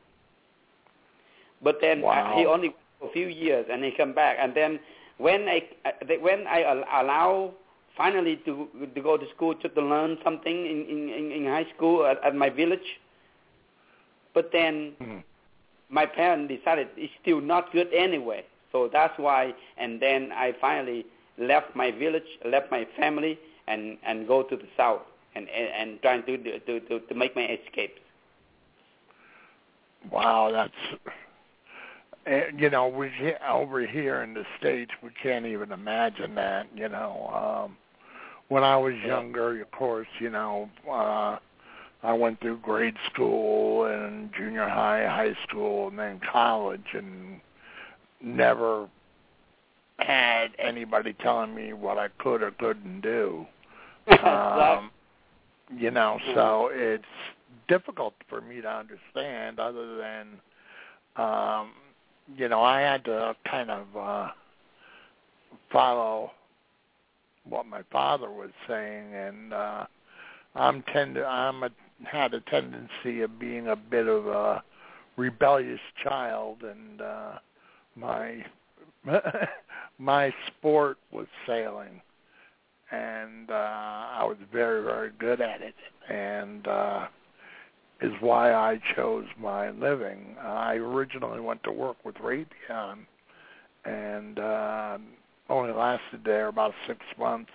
But then he only went for a few years, and he come back. And then when I allow finally to go to school to learn something in high school at my village, but then my parents decided it's still not good anyway. So that's why. And then I finally left my village, left my family, and go to the south and trying to make my escape. wow, that's, you know, over here in the States, we can't even imagine that, you know. When I was younger, of course, you know, I went through grade school and junior high school, and then college, and never had anybody telling me what I could or couldn't do. You know, so it's difficult for me to understand other than, you know, I had to kind of follow what my father was saying, and had a tendency of being a bit of a rebellious child, and my sport was sailing, and I was very, very good at it, and is why I chose my living. I originally went to work with Raytheon, and only lasted there about 6 months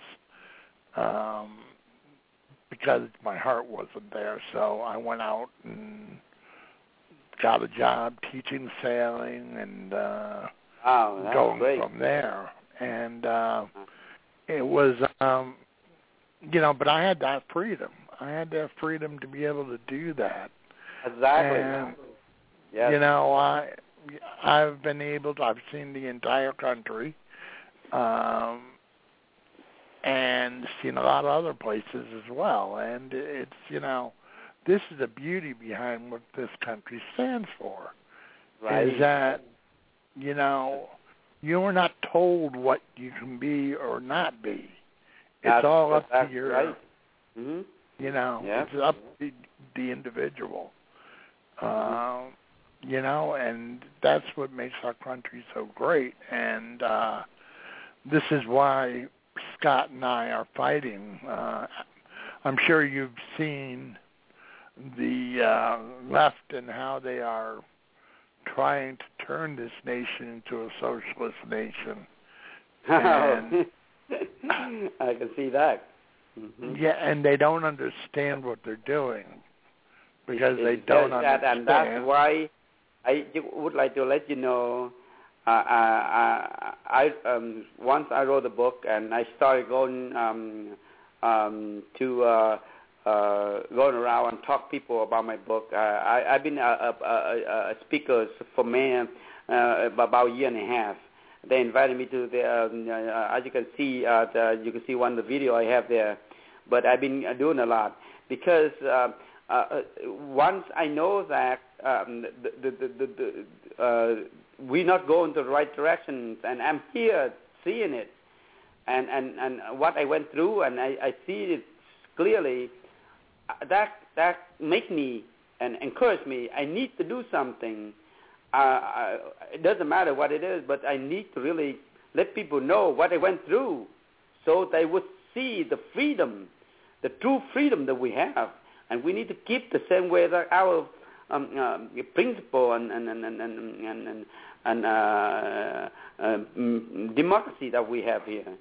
because my heart wasn't there. So I went out and got a job teaching sailing and going great. from there. And it was, you know, but I had that freedom. I had that freedom to be able to do that. Exactly. And, yes. you know, I've seen the entire country. And seen a lot of other places as well. And it's, you know, this is the beauty behind what this country stands for. Right. Is that, you know, you're not told what you can be or not be. It's all up to your, right. Mm-hmm. You know, it's up to the individual. You know, and that's what makes our country so great. And this is why Scott and I are fighting. I'm sure you've seen the left and how they are trying to turn this nation into a socialist nation. And I can see that. Mm-hmm. Yeah, and they don't understand what they're doing because they don't understand. And that's why I would like to let you know. Once I wrote a book and I started going going around and talk people about my book. I've been a speaker for about a year and a half. They invited me to the as you can see one of the video I have there. But I've been doing a lot because once I know that we're not going to the right direction, and I'm here seeing it, and what I went through, and I see it clearly. That make me and encourage me. I need to do something. It doesn't matter what it is, but I need to really let people know what I went through, so they would see the freedom, the true freedom that we have, and we need to keep the same way that our principle and democracy that we have here.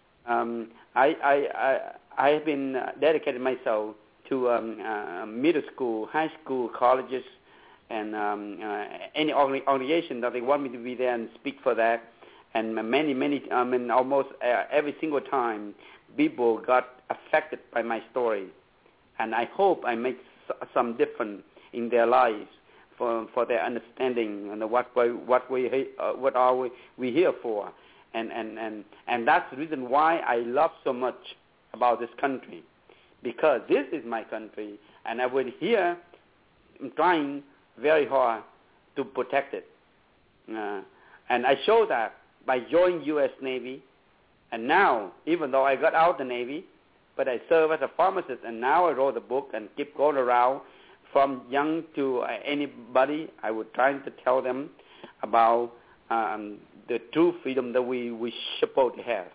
I have been dedicated myself to middle school, high school, colleges, and any organization that they want me to be there and speak for that. And many, almost every single time, people got affected by my story. And I hope I make some difference in their lives for their understanding and what are we here for. And that's the reason why I love so much about this country, because this is my country, and I will here trying very hard to protect it. And I show that by joining U.S. Navy, and now, even though I got out the Navy, but I serve as a pharmacist, and now I wrote a book and keep going around from young to anybody. I would try to tell them about the true freedom that we supposed to have.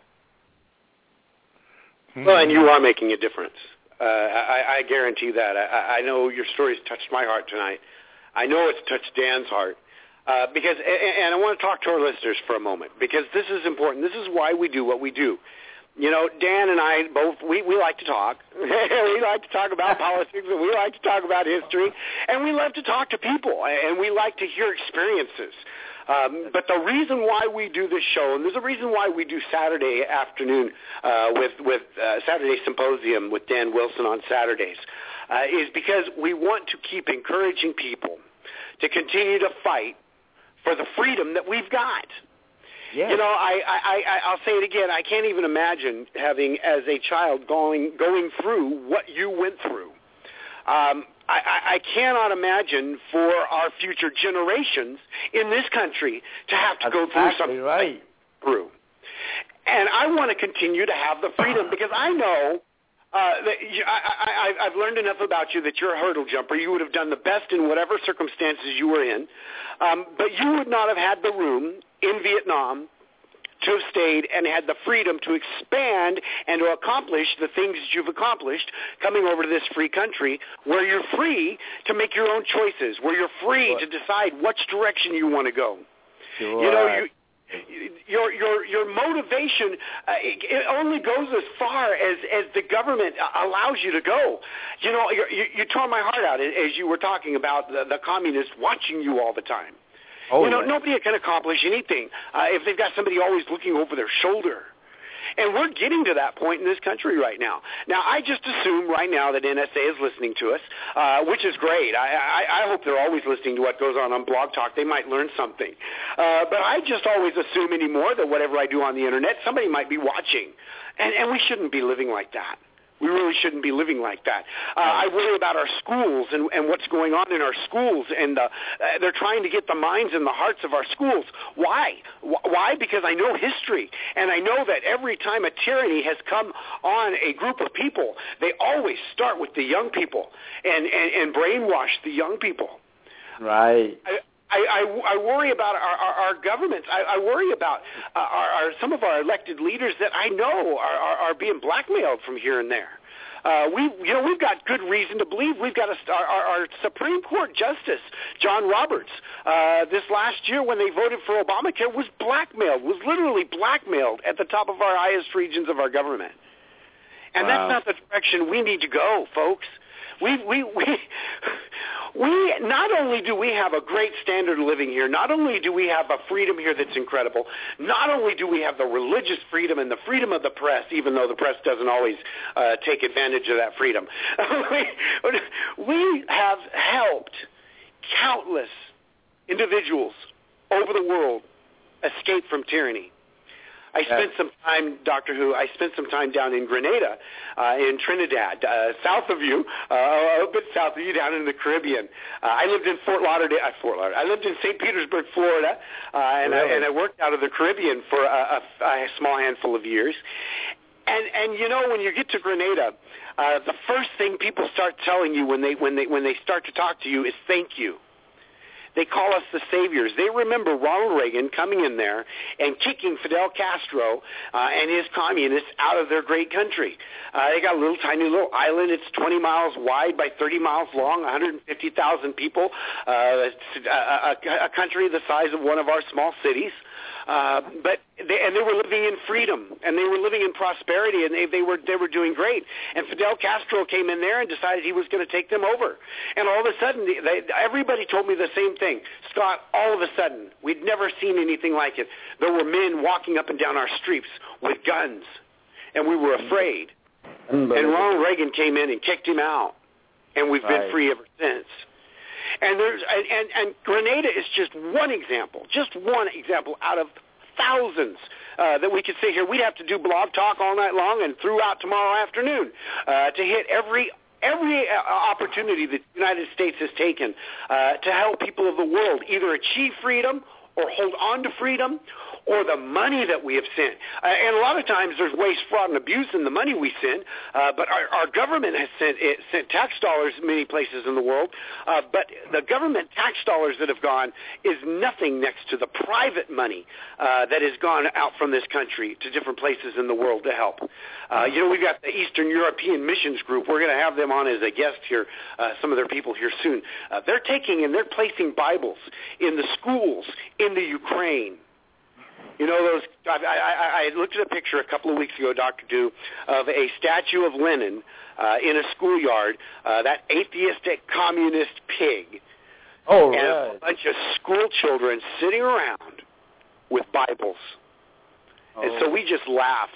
Well, and you are making a difference. I guarantee that. I know your story's touched my heart tonight. I know it's touched Dan's heart. Because I want to talk to our listeners for a moment, because this is important. This is why we do what we do. You know, Dan and I both, we like to talk. We like to talk about politics, and we like to talk about history, and we love to talk to people, and we like to hear experiences. But the reason why we do this show, and there's a reason why we do Saturday afternoon with Saturday Symposium with Dan Wilson on Saturdays, is because we want to keep encouraging people to continue to fight for the freedom that we've got. Yes. You know, I'll say it again. I can't even imagine having, as a child, going through what you went through. I cannot imagine for our future generations in this country to have to go through something right. through. And I want to continue to have the freedom because I know that I've learned enough about you that you're a hurdle jumper. You would have done the best in whatever circumstances you were in, but you would not have had the room in Vietnam to have stayed and had the freedom to expand and to accomplish the things that you've accomplished coming over to this free country where you're free to make your own choices, where you're free to decide which direction you want to go. Sure. You know, your motivation it only goes as far as the government allows you to go. You know, you tore my heart out as you were talking about the communists watching you all the time. Oh, you know, nobody can accomplish anything if they've got somebody always looking over their shoulder. And we're getting to that point in this country right now. Now, I just assume right now that NSA is listening to us, which is great. I hope they're always listening to what goes on Blog Talk. They might learn something. But I just always assume anymore that whatever I do on the Internet, somebody might be watching. And we shouldn't be living like that. We really shouldn't be living like that. I worry about our schools and what's going on in our schools, and they're trying to get the minds and the hearts of our schools. Why? Why? Because I know history, and I know that every time a tyranny has come on a group of people, they always start with the young people and brainwash the young people. Right. I worry about our governments. I worry about some of our elected leaders that I know are being blackmailed from here and there. We've got good reason to believe we've got our Supreme Court Justice John Roberts this last year when they voted for Obamacare was literally blackmailed at the top of our highest regions of our government. And that's not the direction we need to go, folks. We not only do we have a great standard of living here, not only do we have a freedom here that's incredible, not only do we have the religious freedom and the freedom of the press, even though the press doesn't always take advantage of that freedom, we have helped countless individuals over the world escape from tyranny. I spent some time, Doctor Who, down in Grenada, in Trinidad, south of you, a bit south of you, down in the Caribbean. I lived in Fort Lauderdale. I lived in St. Petersburg, Florida, and I worked out of the Caribbean for a small handful of years. And you know, when you get to Grenada, the first thing people start telling you when they start to talk to you is thank you. They call us the saviors. They remember Ronald Reagan coming in there and kicking Fidel Castro and his communists out of their great country. They got a tiny little island. It's 20 miles wide by 30 miles long, 150,000 people, a country the size of one of our small cities. But they were living in freedom, and they were living in prosperity, and they were doing great. And Fidel Castro came in there and decided he was going to take them over. And all of a sudden, everybody told me the same thing. Scott, all of a sudden, we'd never seen anything like it. There were men walking up and down our streets with guns, and we were afraid. And Ronald Reagan came in and kicked him out, and we've been free ever since. And and Grenada is just one example out of thousands that we could sit here. We'd have to do Blog Talk all night long and throughout tomorrow afternoon to hit every opportunity that the United States has taken to help people of the world either achieve freedom or hold on to freedom, or the money that we have sent. And a lot of times there's waste, fraud, and abuse in the money we send, but our government has sent tax dollars in many places in the world, but the government tax dollars that have gone is nothing next to the private money that has gone out from this country to different places in the world to help. We've got the Eastern European Missions Group. We're going to have them on as a guest here, some of their people here soon. They're taking and they're placing Bibles in the schools in the Ukraine. You know, those. I looked at a picture a couple of weeks ago, Dr. Dew, of a statue of Lenin in a schoolyard, that atheistic communist pig. Oh, and right. a bunch of school children sitting around with Bibles. And so we just laugh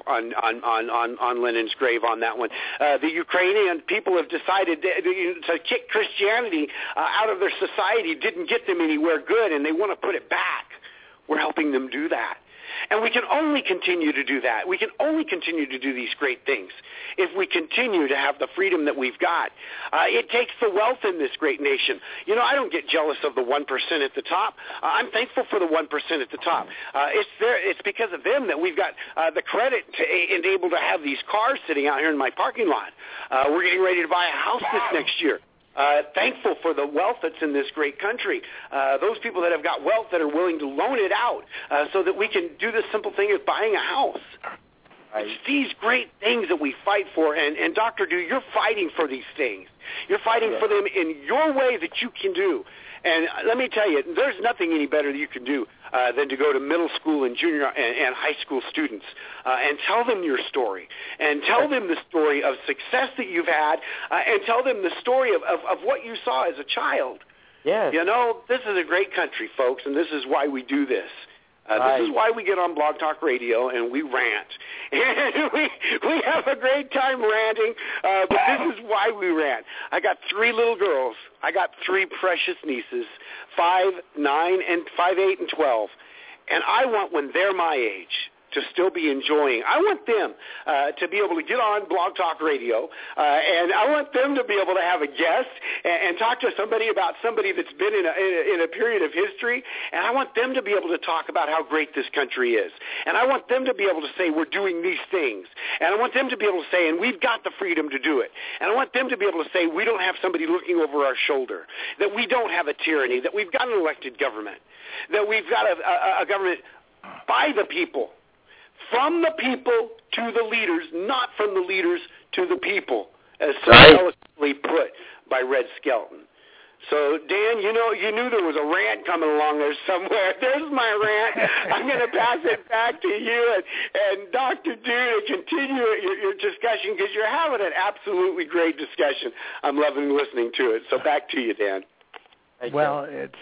on Lenin's grave on that one. The Ukrainian people have decided to kick Christianity out of their society. Didn't get them anywhere good, and they want to put it back. We're helping them do that. And we can only continue to do that. We can only continue to do these great things if we continue to have the freedom that we've got. It takes the wealth in this great nation. You know, I don't get jealous of the 1% at the top. I'm thankful for the 1% at the top. It's because of them that we've got the credit and able to have these cars sitting out here in my parking lot. We're getting ready to buy a house this next year. Thankful for the wealth that's in this great country. Those people that have got wealth that are willing to loan it out so that we can do the simple thing of buying a house. Right. It's these great things that we fight for. And Dr. Dew, you're fighting for these things. You're fighting for them in your way that you can do. And let me tell you, there's nothing any better that you can do than to go to middle school and junior and high school students and tell them your story and tell them the story of success that you've had and tell them the story of what you saw as a child. Yes. You know, this is a great country, folks, and this is why we do this. This is why we get on Blog Talk Radio and we rant. And we have a great time ranting, but this is why we rant. I got 3 little girls. I got 3 precious nieces, 5, 9, and 5, 8, and 12. And I want, when they're my age, to still be enjoying. I want them to be able to get on Blog Talk Radio, and I want them to be able to have a guest and talk to somebody about somebody that's been in a period of history, and I want them to be able to talk about how great this country is. And I want them to be able to say, we're doing these things. And I want them to be able to say, and we've got the freedom to do it. And I want them to be able to say, we don't have somebody looking over our shoulder, that we don't have a tyranny, that we've got an elected government, that we've got a government by the people. From the people to the leaders, not from the leaders to the people, as so eloquently put by Red Skelton. So, Dan, you knew there was a rant coming along there somewhere. There's my rant. I'm going to pass it back to you and Dr. Dew to continue your discussion because you're having an absolutely great discussion. I'm loving listening to it. So back to you, Dan. Well, it's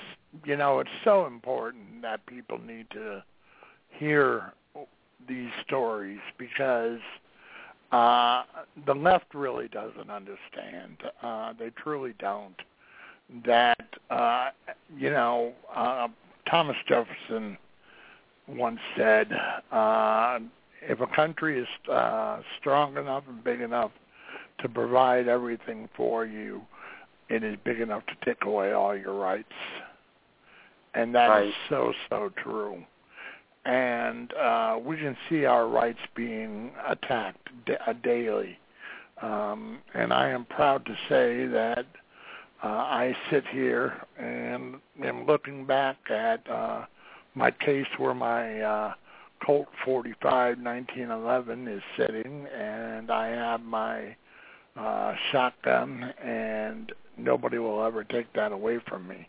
so important that people need to hear these stories because the left really doesn't understand. They truly don't. That, Thomas Jefferson once said, if a country is strong enough and big enough to provide everything for you, it is big enough to take away all your rights. And that is so, so true. And we can see our rights being attacked daily. And I am proud to say that I sit here and am looking back at my case where my Colt 45 1911 is sitting, and I have my shotgun, and nobody will ever take that away from me.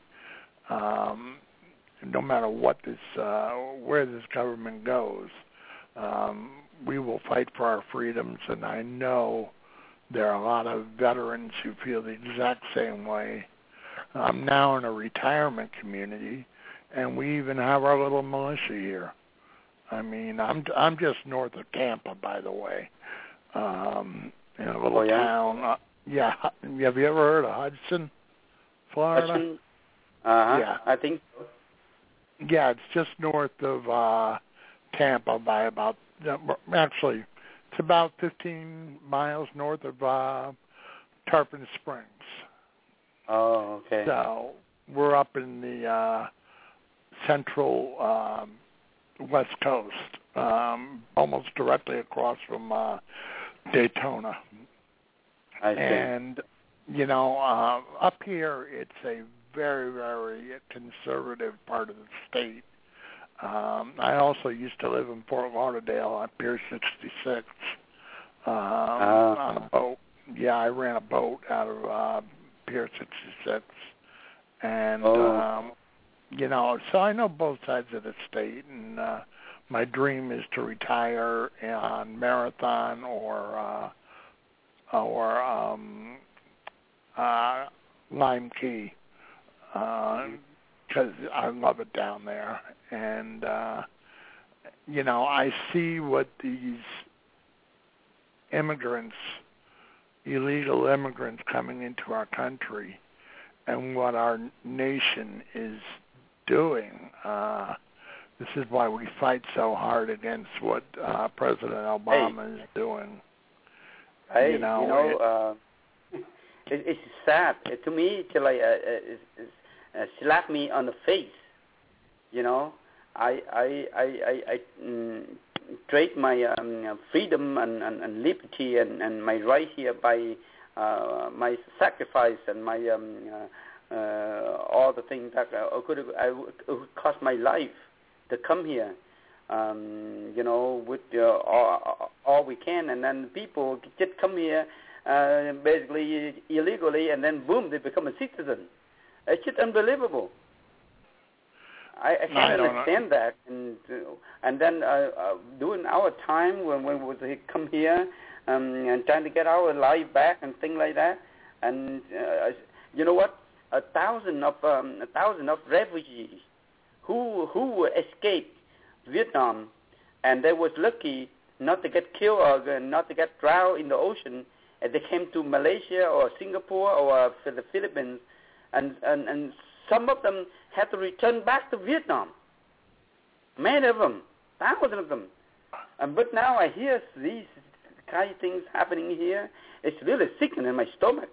No matter what where this government goes, we will fight for our freedoms, and I know there are a lot of veterans who feel the exact same way. I'm now in a retirement community, and we even have our little militia here. I mean, I'm just north of Tampa, by the way, in a little town. Yeah, have you ever heard of Hudson, Florida? Hudson? Yeah, I think so. Yeah, it's just north of Tampa by about, actually, it's about 15 miles north of Tarpon Springs. Oh, okay. So we're up in the central West Coast, almost directly across from Daytona. I see. And, up here it's a very, very conservative part of the state. I also used to live in Fort Lauderdale on Pier 66 on a boat. Yeah, I ran a boat out of Pier 66. And, so I know both sides of the state. And my dream is to retire on Marathon or Lime Key, because I love it down there. And, I see what these illegal immigrants coming into our country and what our nation is doing. This is why we fight so hard against what President Obama is doing. Hey, it's sad. To me, it's like slap me on the face. I trade my freedom and liberty and my right here by my sacrifice and my all the things that could cost my life to come here. With all we can, and then people just come here basically illegally, and then boom, they become a citizen. It's just unbelievable. I can't understand that. And then during our time when we come here and trying to get our life back and things like that, and you know what? A thousand of refugees who escaped Vietnam, and they was lucky not to get killed or not to get drowned in the ocean, and they came to Malaysia or Singapore or the Philippines, and some of them had to return back to Vietnam. Many of them, thousands of them. But now I hear these kind of things happening here. It's really sickening in my stomach.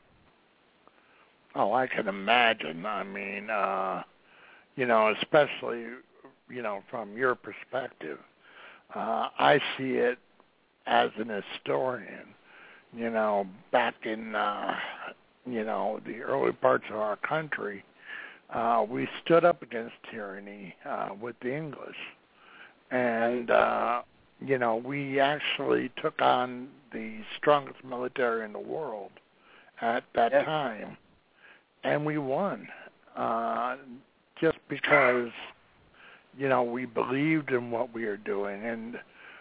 Oh, I can imagine. I mean, especially, from your perspective. I see it as an historian, back in, the early parts of our country, we stood up against tyranny with the English. And, we actually took on the strongest military in the world at that time. And we won, just because, we believed in what we were doing. And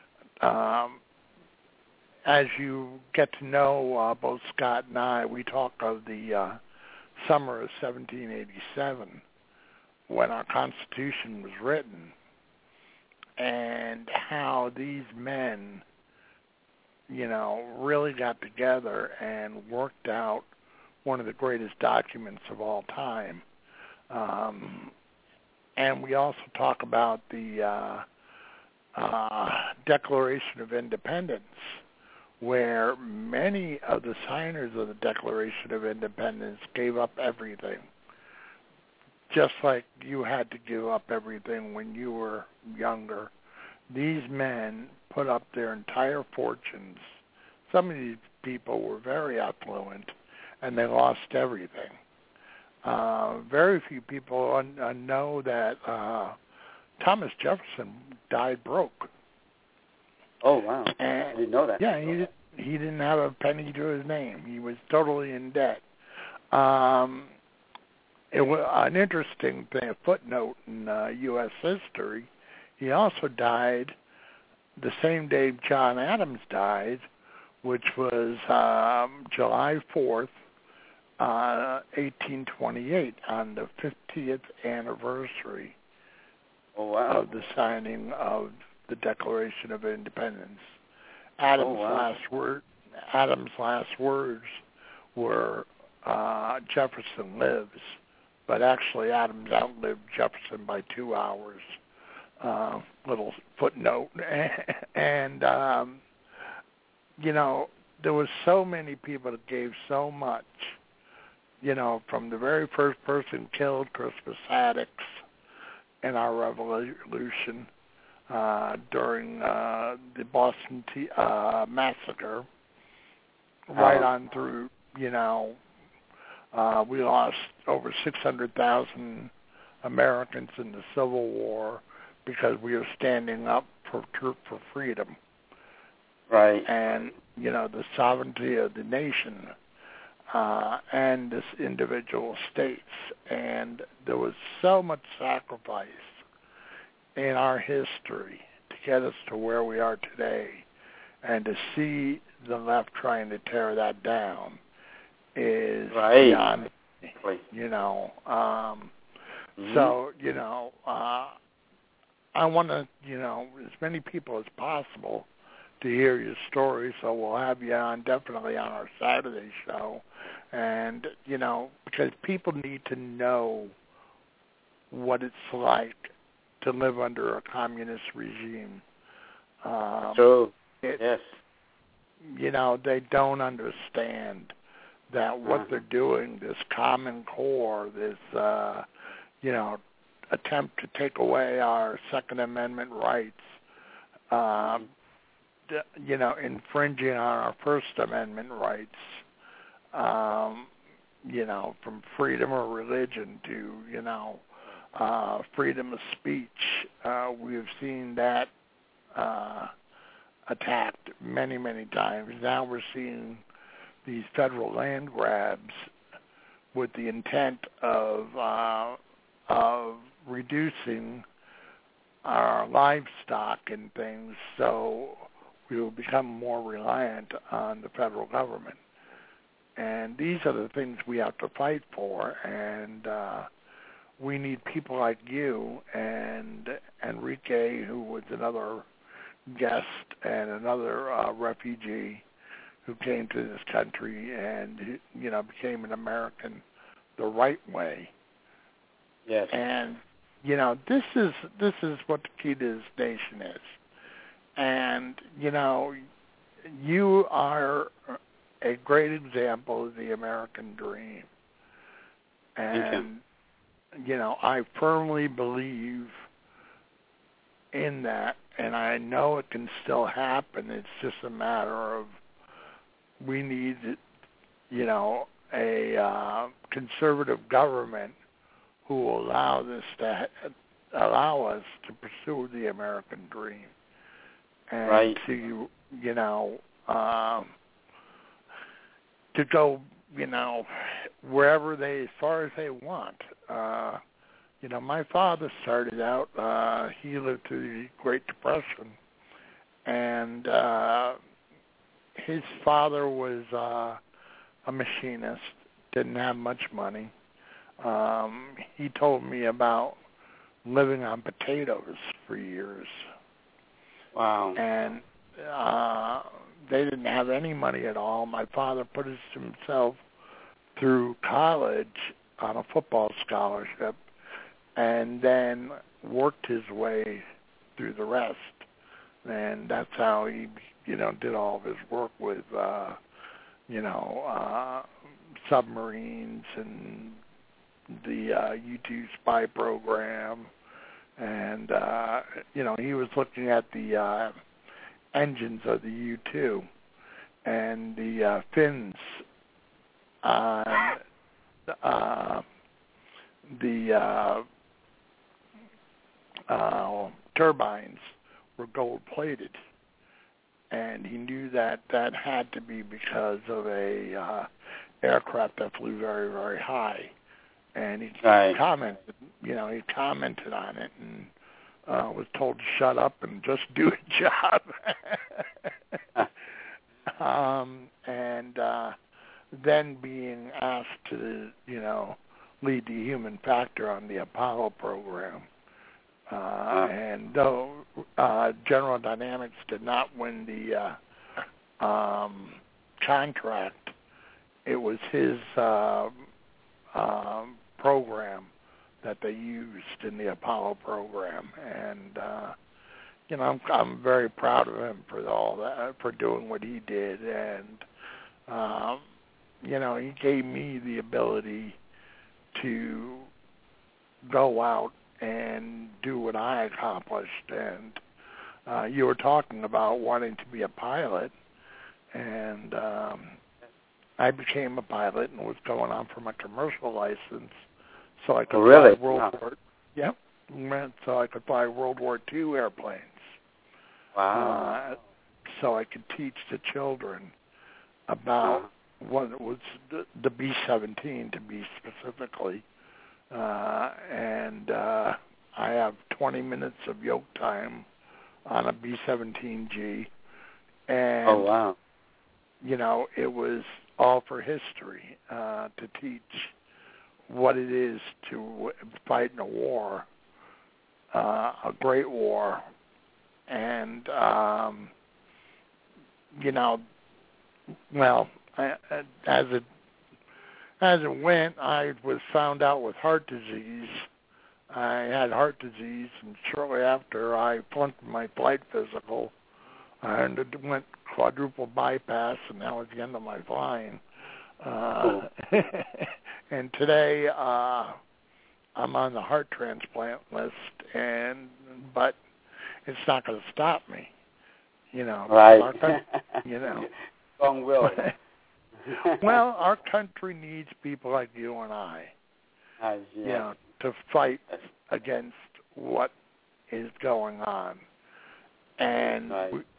as you get to know both Scott and I, we talk of the summer of 1787 when our Constitution was written, and how these men, really got together and worked out one of the greatest documents of all time. And we also talk about the Declaration of Independence, where many of the signers of the Declaration of Independence gave up everything, just like you had to give up everything when you were younger. These men put up their entire fortunes. Some of these people were very affluent, and they lost everything. Very few people know that Thomas Jefferson died broke. Oh, wow. I didn't know that. Yeah, he didn't have a penny to his name. He was totally in debt. It was an interesting thing, a footnote in U.S. history. He also died the same day John Adams died, which was July 4th, 1828, on the 50th anniversary of the signing of the Declaration of Independence. Adams' last words were, "Jefferson lives," but actually Adams outlived Jefferson by 2 hours. Little footnote. And there was so many people that gave so much. From the very first person killed, Crispus Attucks, in our revolution during the Boston Massacre, right on through, we lost over 600,000 Americans in the Civil War because we were standing up for freedom. Right. And, the sovereignty of the nation. And this individual states, and there was so much sacrifice in our history to get us to where we are today, and to see the left trying to tear that down is beyond me, So, I want to, as many people as possible to hear your story, so we'll have you on definitely on our Saturday show. And, because people need to know what it's like to live under a communist regime. Yes. They don't understand that what they're doing, this Common Core, this, attempt to take away our Second Amendment rights, infringing on our First Amendment rights, from freedom of religion to, freedom of speech. We've seen that attacked many, many times. Now we're seeing these federal land grabs with the intent of reducing our livestock and things, so we will become more reliant on the federal government. And these are the things we have to fight for, and we need people like you and Enrique, who was another guest and another refugee who came to this country and, became an American the right way. Yes. And, this is what the key to this nation is. And, you are a great example of the American dream. And, I firmly believe in that, and I know it can still happen. It's just a matter of we need, a conservative government who will allow us to pursue the American dream and to, to go, wherever as far as they want. My father started out, he lived through the Great Depression, and his father was a machinist, didn't have much money. He told me about living on potatoes for years. Wow. And they didn't have any money at all. My father put himself through college on a football scholarship and then worked his way through the rest. And that's how he, did all of his work with, submarines and the U-2 spy program. And, he was looking at the engines of the U-2 and the fins on the turbines were gold-plated. And he knew that had to be because of a aircraft that flew very, very high. And he commented, he commented on it and was told to shut up and just do a job. Then being asked to, lead the human factor on the Apollo program. And though General Dynamics did not win the contract, it was his program that they used in the Apollo program. And, I'm very proud of him for all that, for doing what he did. And, he gave me the ability to go out and do what I accomplished. And you were talking about wanting to be a pilot, and I became a pilot and was going on for my commercial license, so I could fly World War. Yep, so I could fly World War II airplanes. Wow. So I could teach the children about what it was the B-17 to be specifically. And I have 20 minutes of yoke time on a B-17G. And, oh, wow. It was all for history, to teach what it is to fight in a war, a great war. And, as it went, I was found out with heart disease. I had heart disease, and shortly after, I flunked my flight physical. I went quadruple bypass, and that was the end of my flying. And today, I'm on the heart transplant list, but it's not going to stop me. Right. Strong will. Well, our country needs people like you and I, to fight against what is going on. And,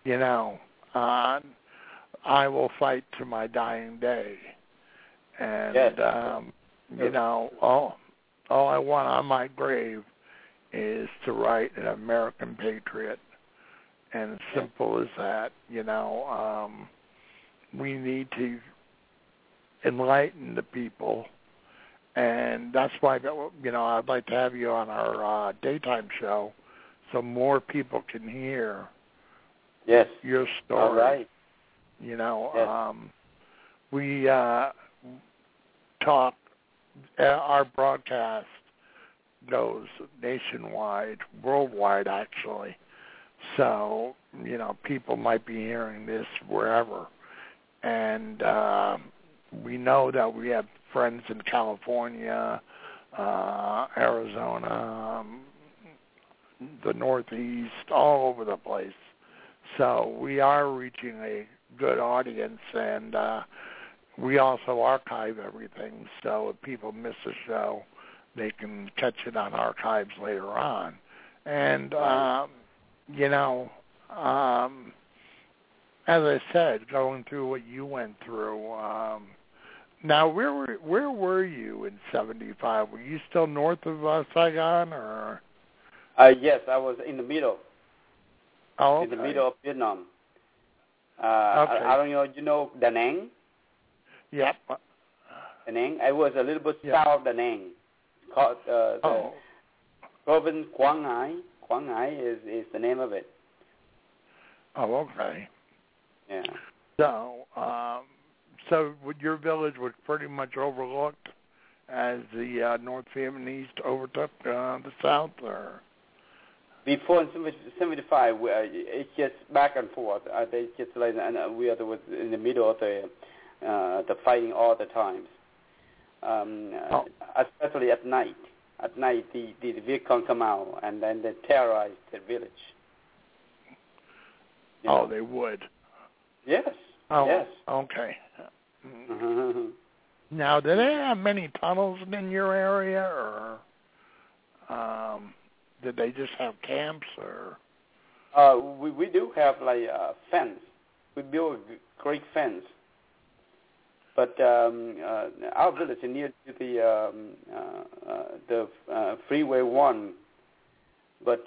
I will fight to my dying day. And, all I want on my grave is to write an American patriot. And as simple as that, we need to enlighten the people. And that's why, I'd like to have you on our daytime show so more people can hear your story. All right. We talk, our broadcast goes nationwide, worldwide actually. So, people might be hearing this wherever. And we know that we have friends in California, Arizona, the Northeast, all over the place. So we are reaching a good audience, and we also archive everything. So if people miss a show, they can catch it on archives later on. And, as I said, going through what you went through, now, where were you in '75? Were you still north of Saigon, or? Yes, I was in the middle. Oh, okay. In the middle of Vietnam. Okay. I don't know. You know Da Nang? Yep. Da Nang. I was a little bit south of Da Nang. Called the province Quang Ngai. Quang Ngai is the name of it. Oh, okay. Yeah. So your village was pretty much overlooked as the North Vietnamese overtook the South, or? Before in 75, it's just back and forth. They just like we was in the middle of the fighting all the times. Especially at night. At night, the Viet Cong come out and then they terrorize the village. They would. Yes. Oh, yes. Okay. Now, do they have many tunnels in your area, or did they just have camps, or? We do have like a fence. We built a great fence. But our village is near to the Freeway 1. But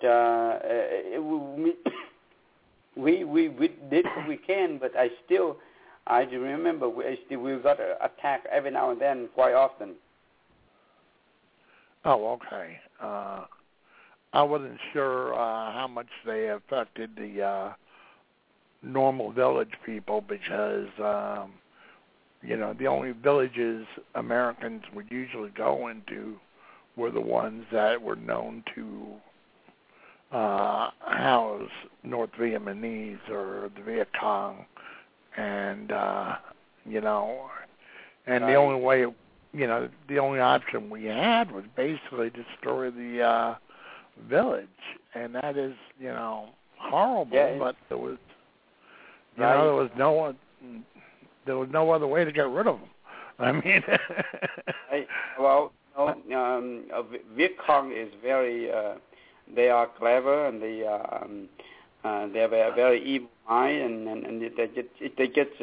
we did what we can, but I remember we got attacked every now and then, quite often. Oh, okay. I wasn't sure how much they affected the normal village people, because the only villages Americans would usually go into were the ones that were known to house North Vietnamese or the Viet Cong, and and the only way, the only option we had was basically destroy the village, and that is, horrible. Yeah, but there was, there was no one. There was no other way to get rid of them. I mean, Viet Cong is very. They are clever, and they have a very evil mind, and they just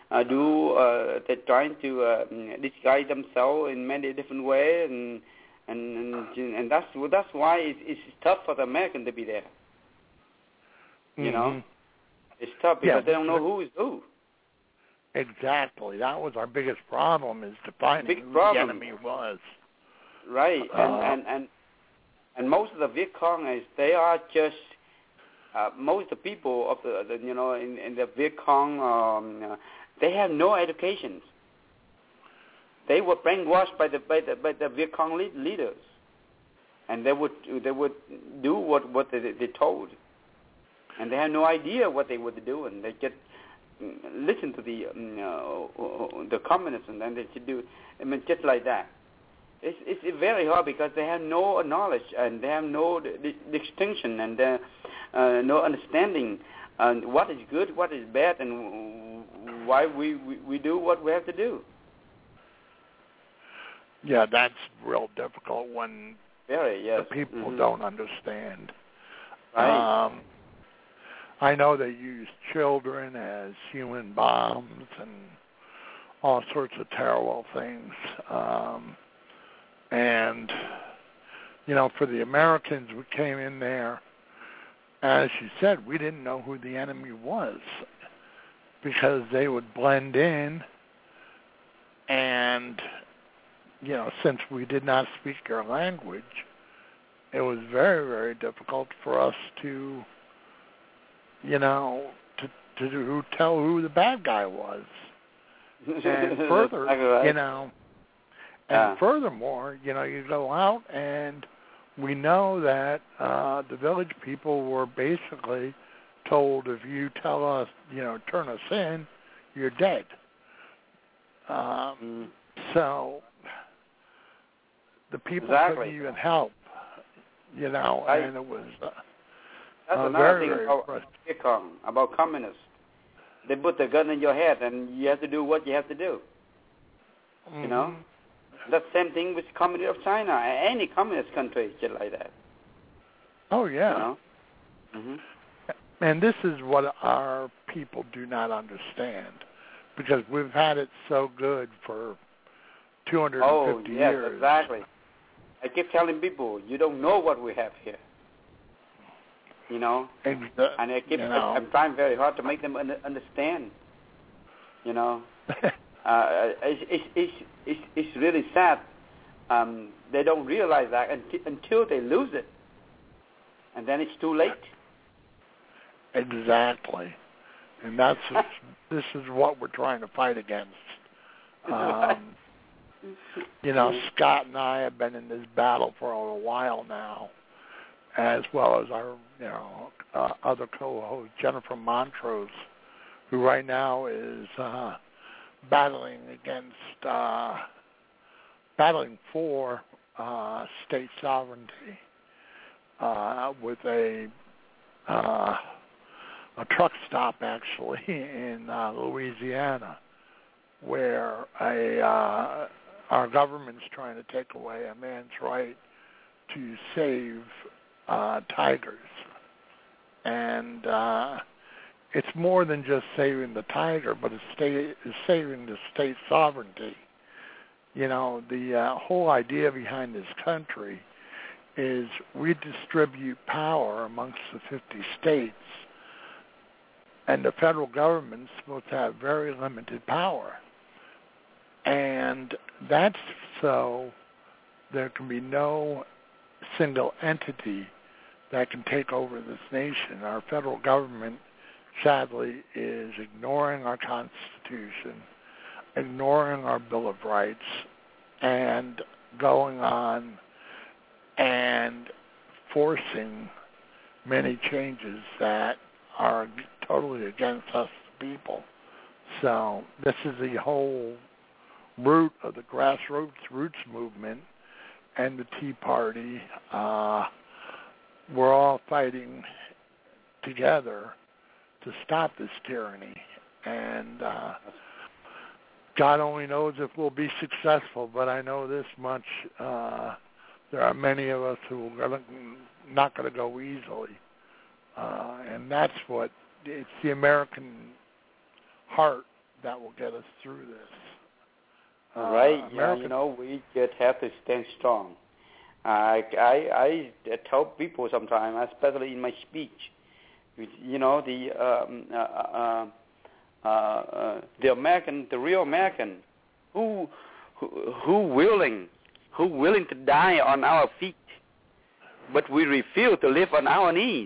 they're trying to disguise themselves in many different ways, and and that's why it's tough for the American to be there. You know, it's tough because they don't know who is who. Exactly. That was our biggest problem, is defining who the enemy was. Right, and most of the Viet Cong they are just most of the people of the you know in the Viet Cong they have no education. They were brainwashed by the Viet Cong leaders, and they would do what they told, and they had no idea what they were doing. They just listen to the communists, and then they should do. I mean, just like that. It's very hard because they have no knowledge and they have no distinction and no understanding on what is good, what is bad, and why we do what we have to do. Yeah, that's real difficult when the people don't understand. Right. I know they use children as human bombs and all sorts of terrible things. And, you know, for the Americans, we came in there, as you said, we didn't know who the enemy was because they would blend in, and, you know, since we did not speak their language, it was very, very difficult for us to, you know, to tell who the bad guy was. And further, right. You know, and furthermore, you know, you go out and we know that the village people were basically told, if you tell us, you know, turn us in, you're dead. So the people couldn't even help, you know, and it was that's another very, thing about communists. They put the gun in your head, and you have to do what you have to do. You know? That's the same thing with Communist of China. Any communist country is just like that. Oh, yeah. You know? And this is what our people do not understand, because we've had it so good for 250 years. Yes, exactly. I keep telling people, you don't know what we have here. You know? And I keep, I'm trying very hard to make them understand. You know? It's really sad. They don't realize that until they lose it, and then it's too late. Exactly, and that's this is what we're trying to fight against. You know, Scott and I have been in this battle for a while now, as well as our other co-host Jennifer Montrose, who right now is battling for state sovereignty with a truck stop actually in Louisiana, where our government's trying to take away a man's right to save tigers, and it's more than just saving the tiger, but it's saving the state sovereignty. You know, the whole idea behind this country is we distribute power amongst the 50 states, and the federal government's supposed to have very limited power. And that's so there can be no single entity that can take over this nation. Our federal government, sadly, is ignoring our Constitution, ignoring our Bill of Rights, and going on and forcing many changes that are totally against us people. So this is the whole root of the grassroots movement and the Tea Party. We're all fighting together to stop this tyranny, and God only knows if we'll be successful, but I know this much, there are many of us who are not going to go easily, and that's what, it's the American heart that will get us through this. Right, you know, we just have to stand strong. I tell people sometimes, especially in my speech, you know, the American, the real American, who willing to die on our feet, but we refuse to live on our knees.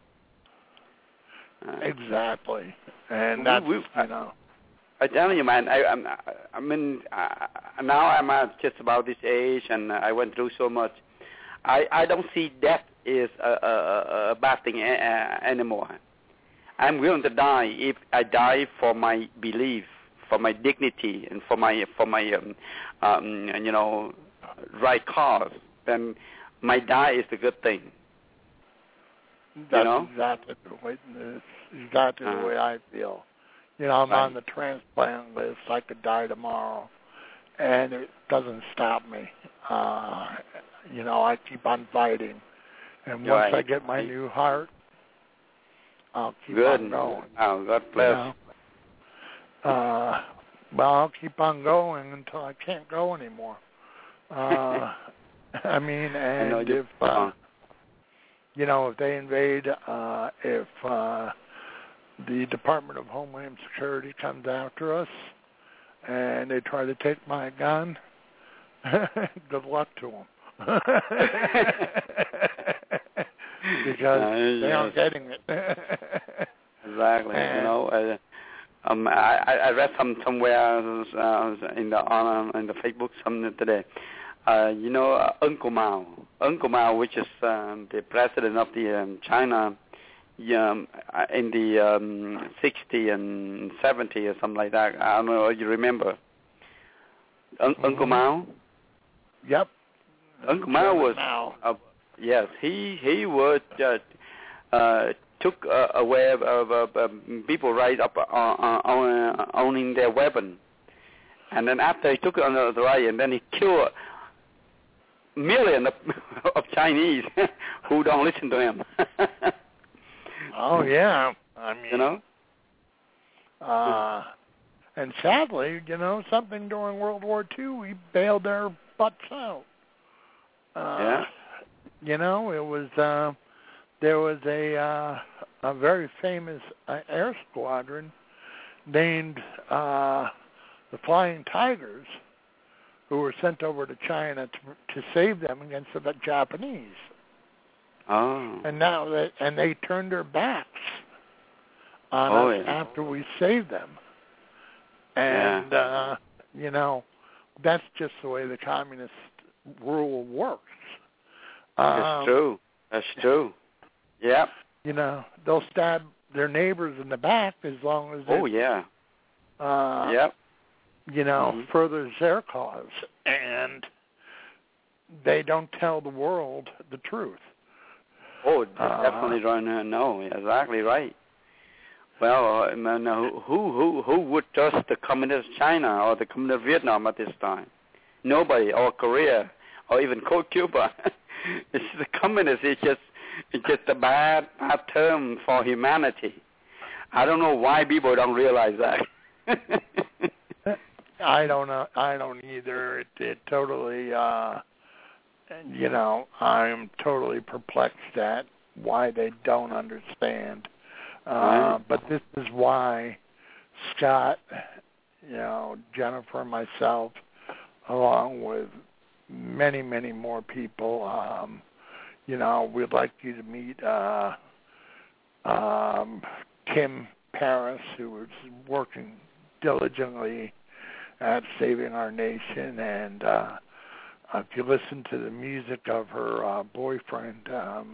Exactly, and that's you know. I tell you, man. I mean, now I'm at just about this age, and I went through so much. I don't see death is a bad thing anymore. I'm willing to die if I die for my belief, for my dignity, and for my you know, right cause. Then my die is a good thing. That's you know? exactly the way I feel. You know, I'm on the transplant list. I could die tomorrow, and it doesn't stop me. You know, I keep on fighting, and once I get my new heart, I'll keep on going. Oh, God bless. You know? Well, I'll keep on going until I can't go anymore. I mean, and if you know, if they invade, if the Department of Homeland Security comes after us and they try to take my gun, good luck to them. Because they aren't getting it. Exactly. You know, I read somewhere in the Facebook something today. You know, Uncle Mao, which is the president of the China. In the 60 and 70 or something like that. I don't know if you remember. Uncle Mao? Yep. Uncle Mao was, yes, he was, took away people right up owning their weapon. And then after he took it under the right, and then he killed millions of Chinese who don't listen to him. Oh, yeah. I mean, you know? And sadly, you know, something during World War II, we bailed their butts out. You know, it was, there was a very famous air squadron named the Flying Tigers, who were sent over to China to save them against the Japanese. Oh. And now they turned their backs on us after we saved them. And you know, that's just the way the communist rule works. That's true. That's true. Yeah. You know, they'll stab their neighbors in the back as long as you know, furthers their cause, and they don't tell the world the truth. Oh, definitely right. No, exactly right. Well, who would trust the communist China or the communist Vietnam at this time? Nobody, or Korea, or even Cuba. It's the communist. It's just a bad term for humanity. I don't know why people don't realize that. I don't know. I don't either. It totally. You know, I'm totally perplexed at why they don't understand. But this is why Scott, you know, Jennifer, myself, along with many, many more people, you know, we'd like you to meet Tim Paris, who is working diligently at saving our nation, and if you listen to the music of her boyfriend,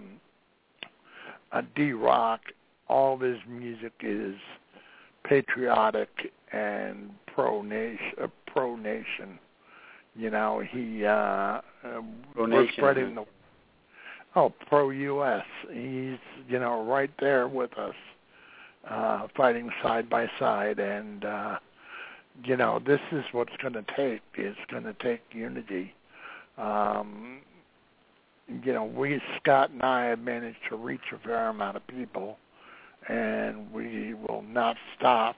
D-Rock, all of his music is patriotic and pro-nation. You know, he we're spreading pro-U.S. He's, you know, right there with us, fighting side by side, and you know, this is what's going to take. It's going to take unity. You know, Scott and I have managed to reach a fair amount of people, and we will not stop.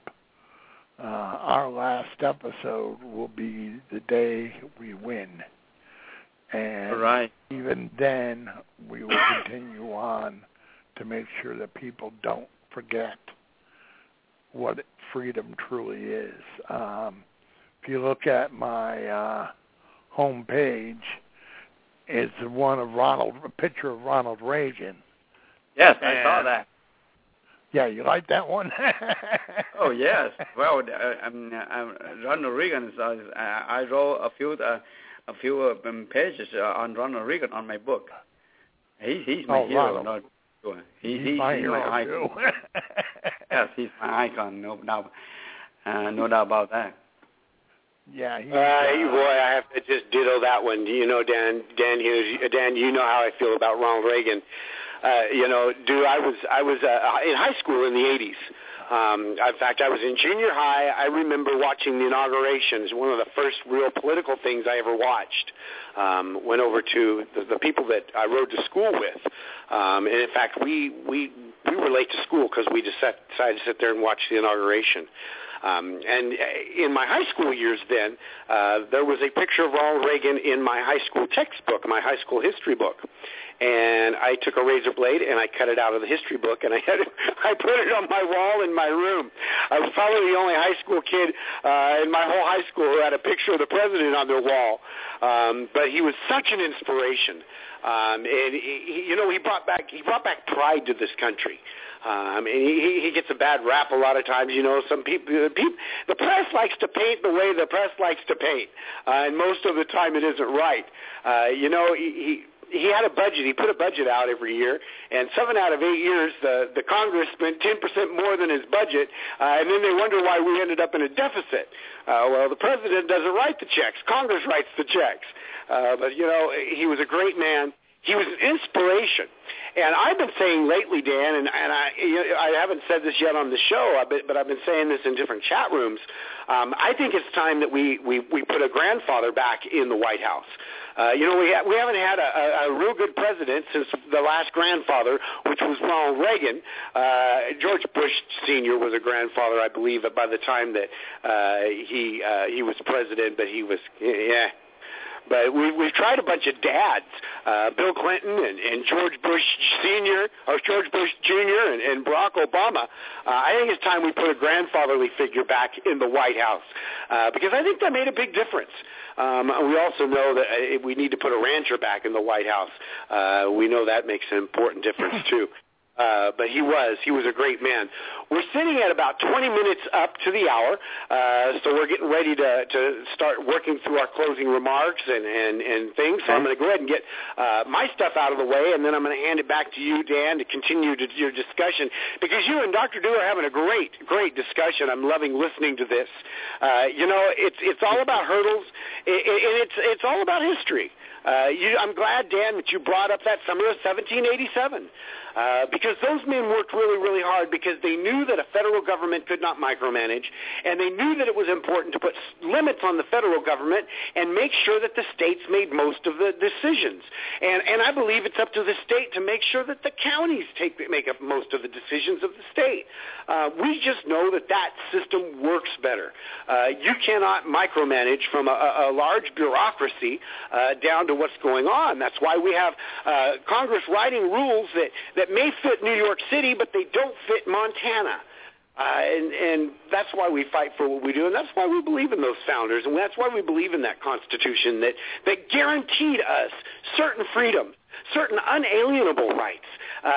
Our last episode will be the day we win. And even then, we will continue on to make sure that people don't forget what freedom truly is. If you look at my home page, it's one of a picture of Ronald Reagan. Yes, I saw that. Yeah, you like that one? Oh yes. Well, Ronald Reagan. I wrote a few pages on Ronald Reagan on my book. He's my hero. Ronald. He's my hero my icon. too. Yes, he's my icon. No doubt about that. Yeah. Boy, I have to just ditto that one. You know, Dan Hughes. Dan, you know how I feel about Ronald Reagan. Dude, I was in high school in the 80s. In fact, I was in junior high. I remember watching the inaugurations, one of the first real political things I ever watched. Went over to the people that I rode to school with. And in fact, we were late to school because we just decided to sit there and watch the inauguration. And in my high school years then, there was a picture of Ronald Reagan in my high school textbook, my high school history book. And I took a razor blade and I cut it out of the history book and I put it on my wall in my room. I was probably the only high school kid in my whole high school who had a picture of the president on their wall. But he was such an inspiration. And he brought back pride to this country. And he gets a bad rap a lot of times. Some people, the press likes to paint the way the press likes to paint, and most of the time it isn't right. He had a budget. He put a budget out every year, and 7 out of 8 years, the Congress spent 10% more than his budget, and then they wonder why we ended up in a deficit. Well, the president doesn't write the checks. Congress writes the checks. But he was a great man. He was an inspiration. And I've been saying lately, Dan, and I haven't said this yet on the show, but I've been saying this in different chat rooms. I think it's time that we put a grandfather back in the White House. We haven't had a real good president since the last grandfather, which was Ronald Reagan. George Bush Sr. was a grandfather, I believe, by the time that he was president, but he was, But we've tried a bunch of dads, Bill Clinton and George Bush Sr. or George Bush Jr. and Barack Obama. I think it's time we put a grandfatherly figure back in the White House because I think that made a big difference. We also know that we need to put a rancher back in the White House. We know that makes an important difference too. But he was a great man. We're sitting at about 20 minutes up to the hour, so we're getting ready to start working through our closing remarks and things. So I'm going to go ahead and get my stuff out of the way, and then I'm going to hand it back to you, Dan, to continue your discussion, because you and Dr. Dew are having a great discussion. I'm loving listening to this. It's all about hurdles, and it's all about history. I'm glad, Dan, that you brought up that summer of 1787. Because those men worked really, really hard because they knew that a federal government could not micromanage, and they knew that it was important to put limits on the federal government and make sure that the states made most of the decisions. And I believe it's up to the state to make sure that the counties make up most of the decisions of the state. We just know that system works better. You cannot micromanage from a large bureaucracy down to what's going on. That's why we have Congress writing rules that may fit New York City, but they don't fit Montana. And that's why we fight for what we do, and that's why we believe in those founders, and that's why we believe in that Constitution that guaranteed us certain freedoms, certain unalienable rights,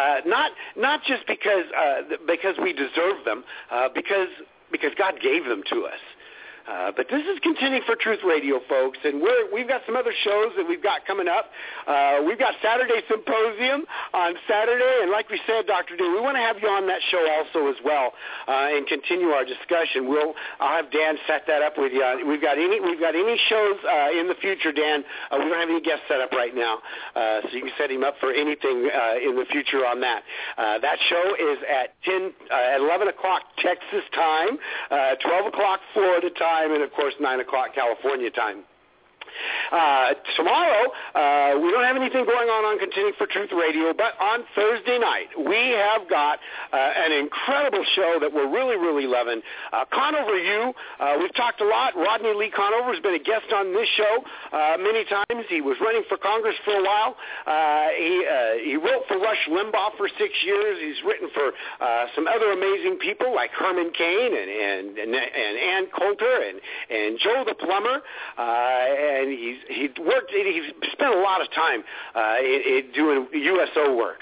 not just because we deserve them, because God gave them to us. But this is Contending for Truth Radio, folks, and we've got some other shows that we've got coming up. We've got Saturday Symposium on Saturday, and like we said, Dr. Dew, we want to have you on that show also as well and continue our discussion. I'll have Dan set that up with you. We've got any shows in the future, Dan. We don't have any guests set up right now, so you can set him up for anything in the future on that. That show is at 11 o'clock Texas time, 12 o'clock Florida time, and, of course, 9 o'clock California time. Tomorrow, we don't have anything going on Contending for Truth Radio, but on Thursday night, we have got an incredible show that we're really, really loving. Conover U, we've talked a lot. Rodney Lee Conover has been a guest on this show many times. He was running for Congress for a while. He wrote for Rush Limbaugh for 6 years. He's written for some other amazing people like Herman Cain and Ann Coulter and Joe the Plumber, and he's spent a lot of time doing USO work.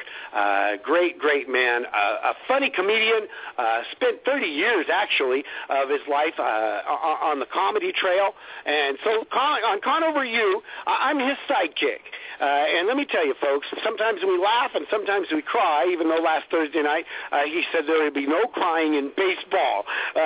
Great man, a funny comedian. Spent 30 years actually of his life on the comedy trail, and so on Conover U, I'm his sidekick. And let me tell you, folks, sometimes we laugh and sometimes we cry. Even though last Thursday night he said there would be no crying in baseball,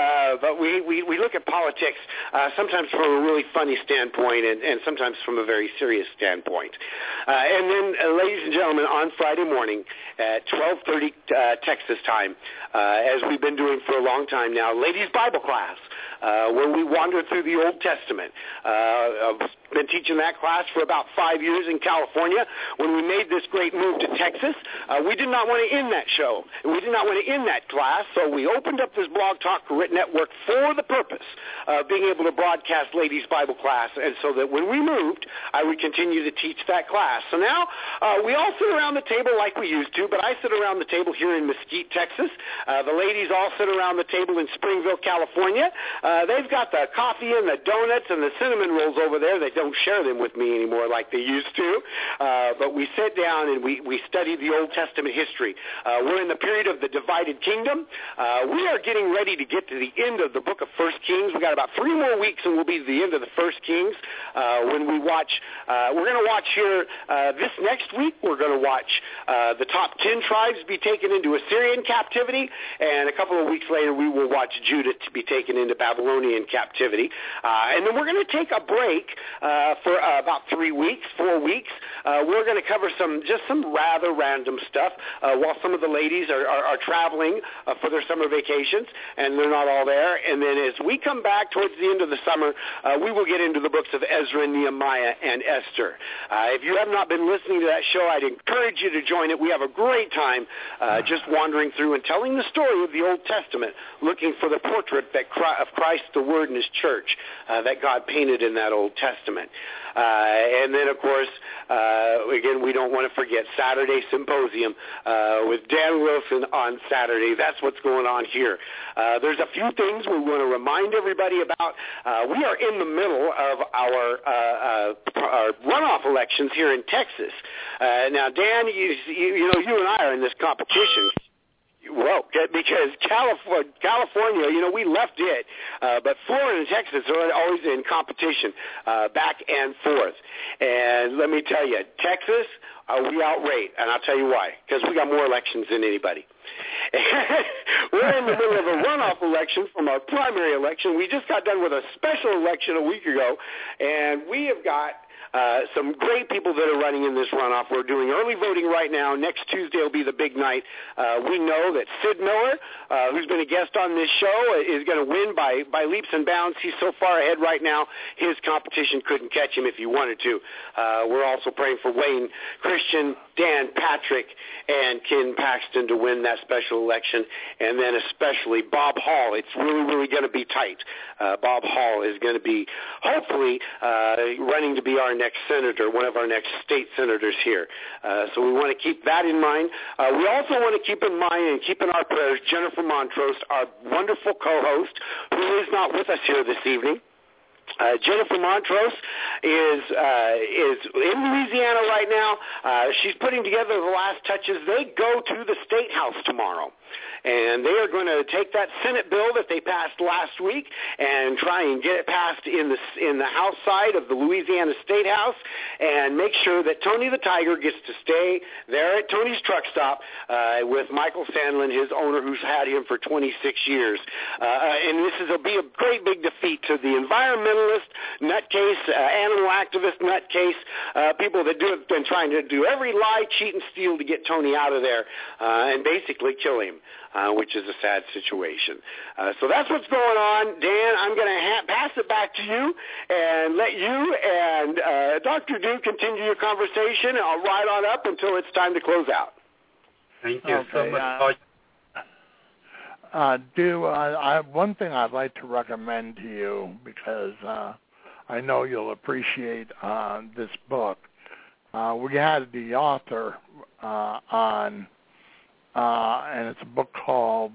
but we look at politics sometimes from a really funny standpoint and sometimes from a very serious standpoint. And then, ladies and gentlemen, on Friday morning at 12:30 Texas time, as we've been doing for a long time now, ladies' Bible class, where we wander through the Old Testament. I've been teaching that class for about 5 years in California. When we made this great move to Texas, we did not want to end that show. We did not want to end that class, so we opened up this Blog Talk Network for the purpose of being able to broadcast ladies' Bible class, and so that when we moved, I would continue to teach that class. So now we all sit around the table like we used to, but I sit around the table here in Mesquite, Texas. The ladies all sit around the table in Springville, California. They've got the coffee and the donuts and the cinnamon rolls over there. They don't share them with me anymore like they used to, but we sit down and we study the Old Testament history. We're in the period of the divided kingdom. We are getting ready to get to the end of the book of 1 Kings. We've got about 3 more weeks and we'll be to the end of the 1 Kings when we watch. We're going to watch here this next week. We're going to watch the top 10 tribes be taken into Assyrian captivity, and a couple of weeks later we will watch Judah to be taken into Babylonian captivity. And then we're going to take a break for about 4 weeks. We're going to cover some rather random stuff while some of the ladies are traveling for their summer vacations, and they're not all there. And then as we come back towards the end of the summer, we will get into the books of Ezra, Nehemiah, and Esther. If you have not been listening to that show, I'd encourage you to join it. We have a great time just wandering through and telling the story of the Old Testament, looking for the portrait of Christ, the Word, and His church that God painted in that Old Testament. And then, of course, again, we don't want to forget Saturday Symposium with Dan Wilson on Saturday. That's what's going on here. There's a few things we want to remind everybody about. We are in the middle of our runoff elections here in Texas. Now, Dan, you and I are in this competition. Well, because California, we left it, but Florida and Texas are always in competition back and forth. And let me tell you, Texas, we outrate, and I'll tell you why, because we got more elections than anybody. We're in the middle of a runoff election from our primary election. We just got done with a special election a week ago, and we have got some great people that are running in this runoff. We're doing early voting right now. Next Tuesday will be the big night. We know that Sid Miller, who's been a guest on this show, is going to win by leaps and bounds. He's so far ahead right now, his competition couldn't catch him if he wanted to. We're also praying for Wayne Christian, Dan Patrick, and Ken Paxton to win that special election, and then especially Bob Hall. It's really, really going to be tight. Bob Hall is going to be, hopefully, running to be our next senator, one of our next state senators here. So we want to keep that in mind. We also want to keep in mind and keep in our prayers Jennifer Montrose, our wonderful co-host, who is not with us here this evening. Jennifer Montrose is in Louisiana right now. She's putting together the last touches. They go to the State House tomorrow, and they are going to take that Senate bill that they passed last week and try and get it passed in the House side of the Louisiana State House and make sure that Tony the Tiger gets to stay there at Tony's Truck Stop with Michael Sandlin, his owner, who's had him for 26 years. And this will be a great big defeat to the environmentalist nutcase, animal activist nutcase, people that have been trying to do every lie, cheat, and steal to get Tony out of there and basically kill him. which is a sad situation. So that's what's going on. Dan, I'm going to pass it back to you and let you and Dr. Du continue your conversation. I'll ride on up until it's time to close out. Thank you so much. One thing I'd like to recommend to you, because I know you'll appreciate this book. We had the author on, and it's a book called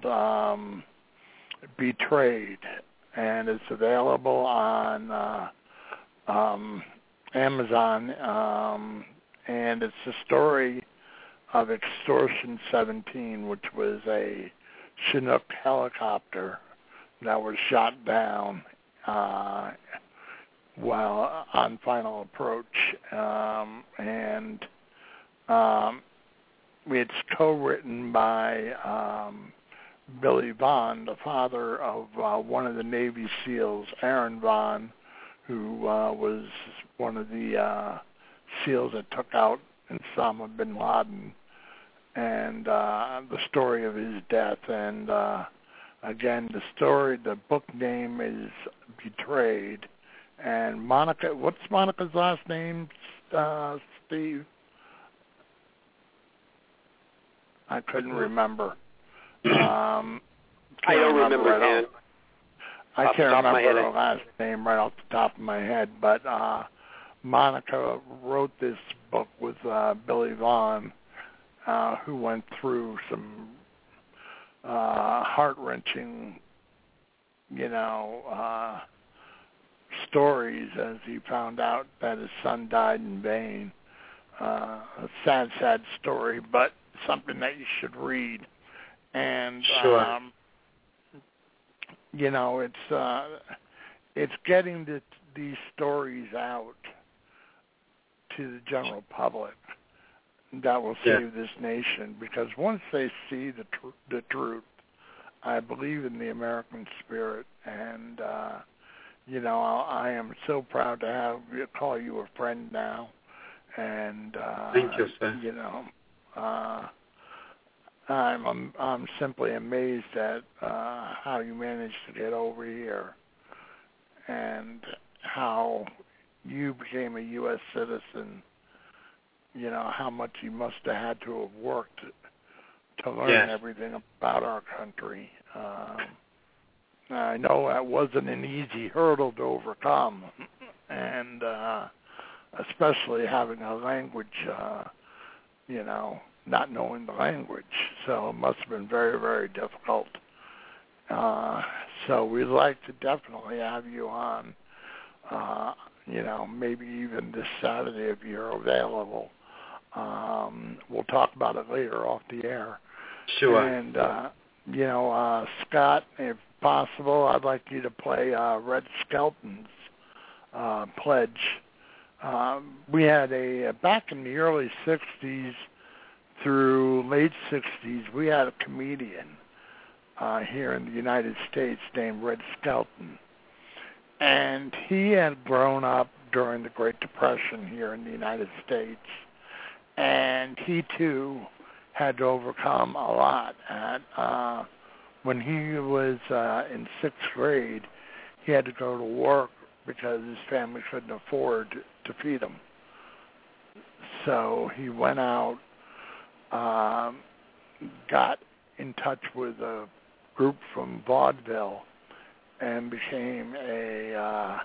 Betrayed, and it's available on Amazon, and it's the story of Extortion 17, which was a Chinook helicopter that was shot down while on final approach, and it's co-written by Billy Vaughn, the father of one of the Navy SEALs, Aaron Vaughn, who was one of the SEALs that took out Osama bin Laden, and the story of his death. And again, the book name is Betrayed. And Monica, what's Monica's last name, Steve? I couldn't remember. I don't remember, Dan. I can't remember her last name right off the top of my head, but Monica wrote this book with Billy Vaughn, who went through some heart-wrenching, stories as he found out that his son died in vain. A sad, sad story, but something that you should read. And sure. It's getting these stories out to the general public that will save this nation, because once they see the truth, I believe in the American spirit, and I am so proud to call you a friend now, and thank you, sir. I'm simply amazed at how you managed to get over here, and how you became a U.S. citizen. How much you must have had to have worked to learn everything about our country. I know that wasn't an easy hurdle to overcome, and especially having a language, not knowing the language. So it must have been very, very difficult. So we'd like to definitely have you on, maybe even this Saturday if you're available. We'll talk about it later off the air. Sure. And, Scott, if possible, I'd like you to play Red Skelton's Pledge. We had back in the early 60s through late 60s, we had a comedian here in the United States named Red Skelton. And he had grown up during the Great Depression here in the United States. And he, too, had to overcome a lot. When he was in 6th grade, he had to go to work because his family couldn't afford to feed him. So he went out, got in touch with a group from vaudeville, and became a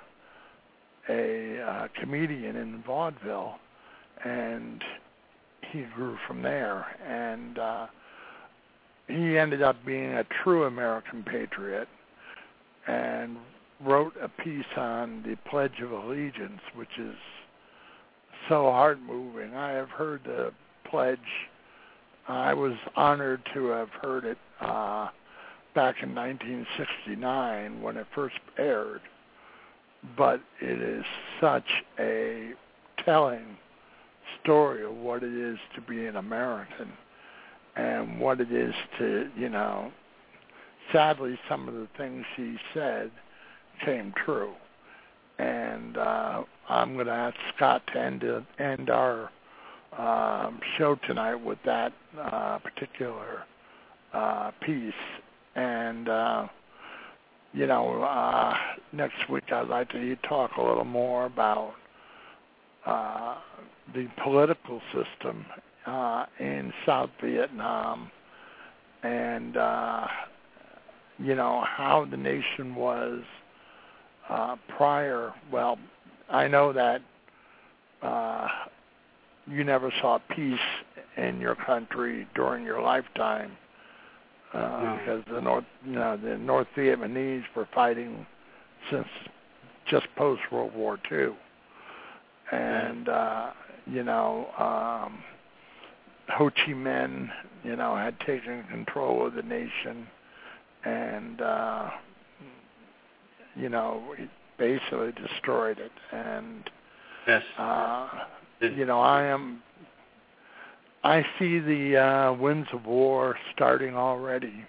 comedian in vaudeville, and he grew from there, and he ended up being a true American patriot, and wrote a piece on the Pledge of Allegiance, which is so heart-moving. I have heard the pledge. I was honored to have heard it back in 1969 when it first aired, but it is such a telling story of what it is to be an American and what it is to, sadly some of the things he said came true. And I'm going to ask Scott to end our show tonight with that particular peace. And, next week I'd like to talk a little more about the political system in South Vietnam and, how the nation was prior. Well, I know that you never saw peace in your country during your lifetime because the North Vietnamese were fighting since just post World War II, and Ho Chi Minh, had taken control of the nation, and it basically destroyed it. And yes. I see the winds of war starting already.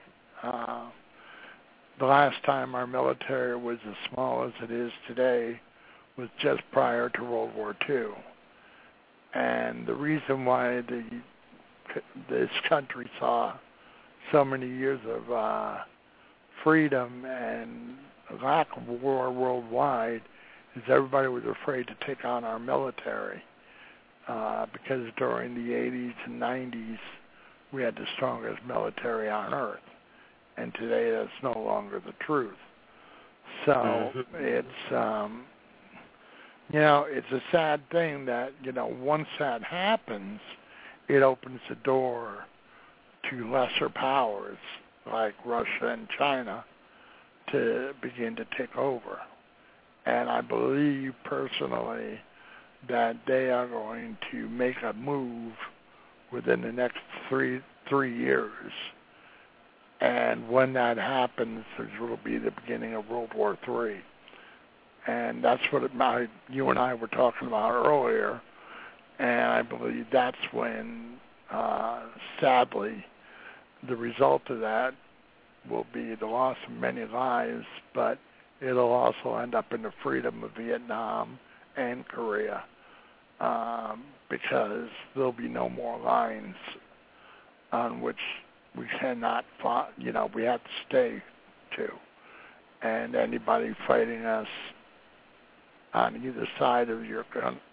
The last time our military was as small as it is today was just prior to World War II. And the reason why this country saw so many years of freedom and lack of war worldwide is everybody was afraid to take on our military. Because during the 80s and 90s, we had the strongest military on earth. And today that's no longer the truth. So it's, it's a sad thing that, once that happens, it opens the door to lesser powers like Russia and China to begin to take over. And I believe personally that they are going to make a move within the next three years. And when that happens, it will be the beginning of World War III. And that's what you and I were talking about earlier. And I believe that's when, sadly, the result of that will be the loss of many lives, but it'll also end up in the freedom of Vietnam and Korea, because there'll be no more lines on which we cannot, we have to stay to. And anybody fighting us on either side of your,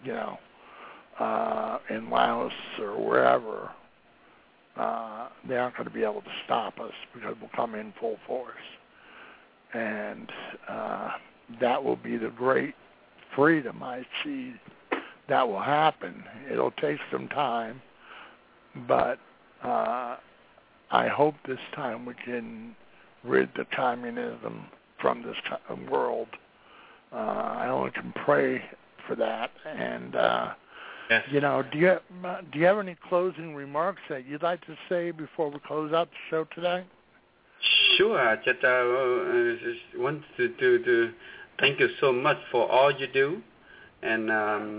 in Laos or wherever, they aren't going to be able to stop us because we'll come in full force. And that will be the great freedom I see that will happen. It'll take some time, but I hope this time we can rid the communism from this world. I only can pray for that. And yes. Do you have any closing remarks that you'd like to say before we close out the show today? Sure. I just want to thank you so much for all you do, and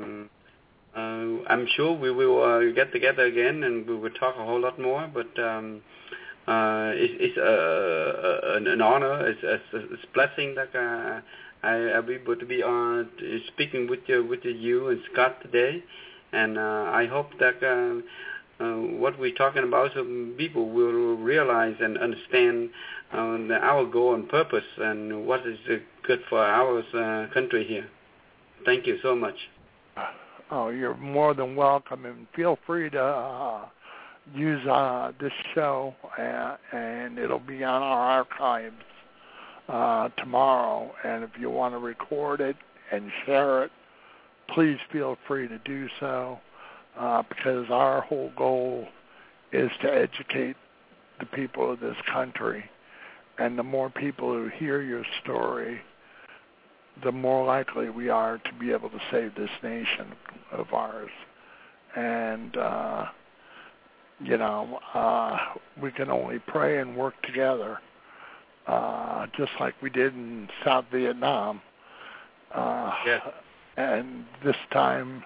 I'm sure we will get together again and we will talk a whole lot more. But it's an honor. It's a blessing that I'll be able to be on speaking with you and Scott today, and I hope that what we're talking about, so people will realize and understand our goal and purpose and what is good for our country here. Thank you so much. Oh, you're more than welcome, and feel free to use this show, and it'll be on our archives tomorrow. And if you want to record it and share it, please feel free to do so, because our whole goal is to educate the people of this country. And the more people who hear your story, the more likely we are to be able to save this nation of ours. And, we can only pray and work together, just like we did in South Vietnam. Yes. And this time,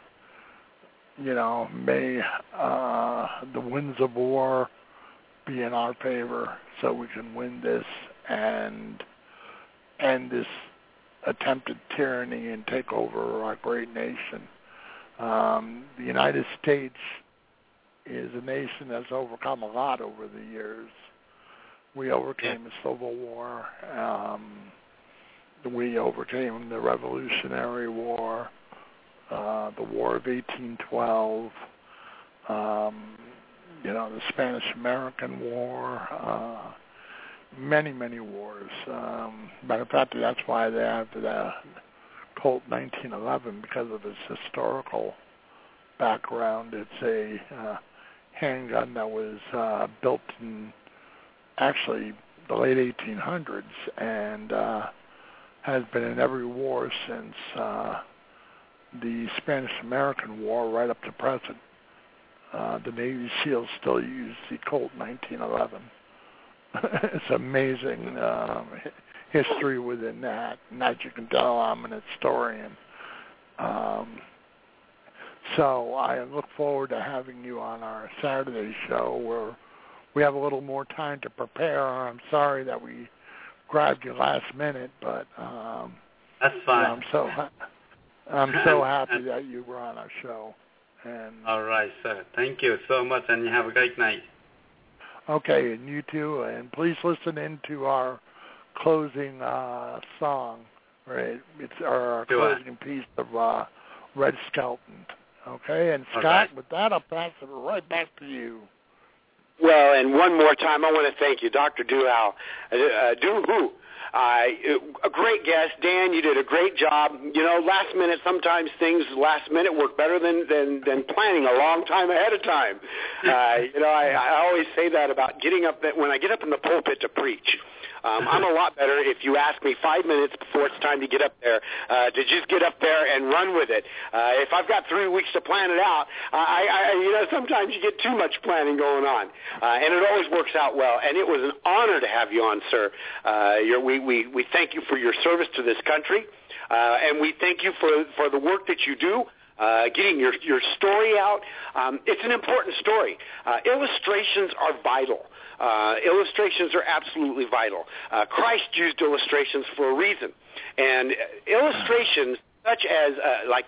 may the winds of war be in our favor so we can win this and end this attempted tyranny and take over our great nation. The United States is a nation that's overcome a lot over the years. We overcame the Civil War. We overcame the Revolutionary War, the War of 1812, the Spanish-American War, many, many wars. Matter of fact, that's why they have the Colt 1911, because of its historical background. It's a handgun that was built in actually the late 1800s and has been in every war since the Spanish-American War right up to present. The Navy SEALs still use the Colt 1911. It's amazing history within that. And as you can tell, I'm an historian. So I look forward to having you on our Saturday show where we have a little more time to prepare. I'm sorry that we grabbed you last minute, but that's fine. I'm so happy that you were on our show. And all right, sir. Thank you so much, and you have a great night. Okay, and you too. And please listen into our closing song. Right, it's our closing piece of Red Skelton. Okay, and Scott, right. With that, I'll pass it right back to you. Well, and one more time, I want to thank you, Dr. Duhau. A great guest. Dan, you did a great job. Last minute, sometimes things last minute work better than planning a long time ahead of time. I always say that about getting up, when I get up in the pulpit to preach. I'm a lot better if you ask me 5 minutes before it's time to get up there, to just get up there and run with it. If I've got 3 weeks to plan it out, sometimes you get too much planning going on, and it always works out well. And it was an honor to have you on, sir. We thank you for your service to this country, and we thank you for the work that you do. Getting your story out. It's an important story. Illustrations are vital. Illustrations are absolutely vital. Christ used illustrations for a reason. And illustrations such as like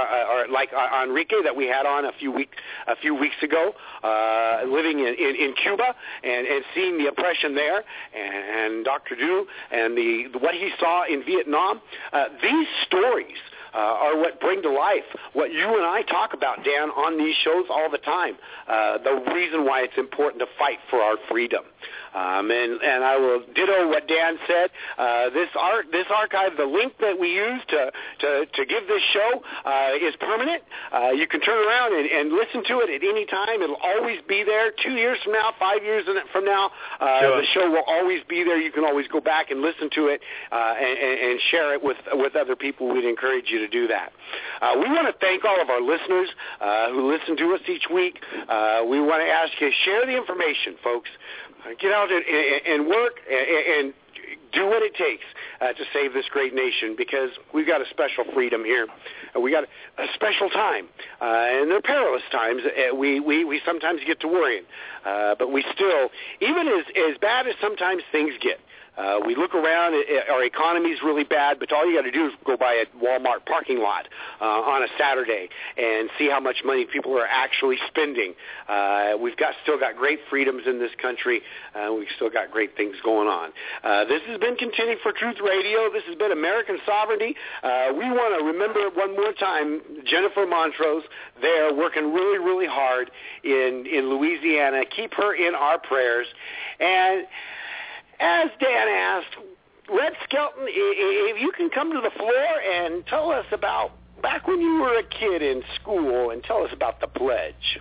Enrique that we had on a few weeks ago, living in Cuba and seeing the oppression there, and Dr. Du and what he saw in Vietnam. These stories are what bring to life what you and I talk about, Dan, on these shows all the time. The reason why it's important to fight for our freedom. And I will ditto what Dan said. This archive, the link that we use to give this show is permanent. You can turn around and listen to it at any time. It'll always be there. 2 years from now, 5 years from now, sure. The show will always be there. You can always go back and listen to it and share it with other people. We'd encourage you to do that. We want to thank all of our listeners who listen to us each week. We want to ask you to share the information, folks. Get out and work and do what it takes to save this great nation, because we've got a special freedom here. We got a special time, and they're perilous times. We sometimes get to worrying, but we still, even as bad as sometimes things get, we look around, our economy's really bad, but all you got to do is go by a Walmart parking lot on a Saturday and see how much money people are actually spending. We've still got great freedoms in this country. We've still got great things going on. This has been Contending for Truth Radio. This has been American Sovereignty. We want to remember one more time Jennifer Montrose there working really, really hard in Louisiana. Keep her in our prayers. And as Dan asked, Red Skelton, if you can come to the floor and tell us about back when you were a kid in school, and tell us about the pledge.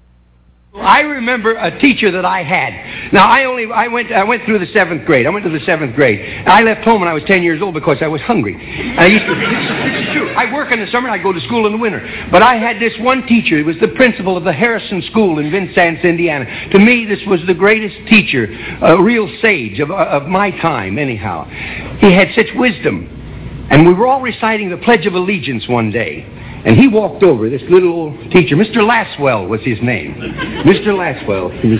I remember a teacher that I had. Now, I went through the 7th grade. I went to the 7th grade. I left home when I was 10 years old because I was hungry. This is true. I work in the summer and I go to school in the winter. But I had this one teacher. He was the principal of the Harrison School in Vincennes, Indiana. To me, this was the greatest teacher, a real sage of my time, anyhow. He had such wisdom. And we were all reciting the Pledge of Allegiance one day. And he walked over, this little old teacher, Mr. Laswell was his name. Mr. Laswell, he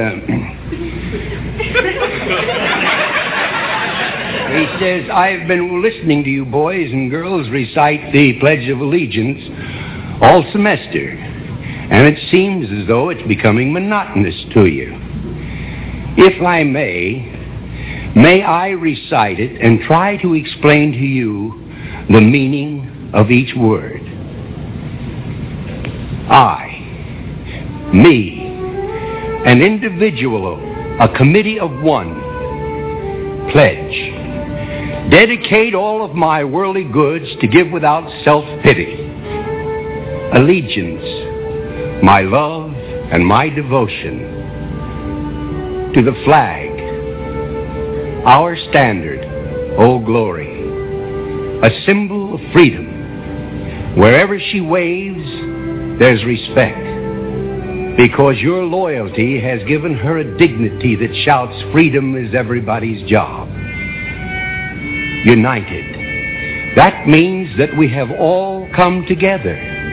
says, I've been listening to you boys and girls recite the Pledge of Allegiance all semester, and it seems as though it's becoming monotonous to you. If I may I recite it and try to explain to you the meaning of each word. I, me, an individual, a committee of one, pledge. Dedicate all of my worldly goods to give without self-pity. Allegiance, my love and my devotion to the flag, our standard, O glory, a symbol of freedom. Wherever she waves, there's respect, because your loyalty has given her a dignity that shouts freedom is everybody's job. United. That means that we have all come together.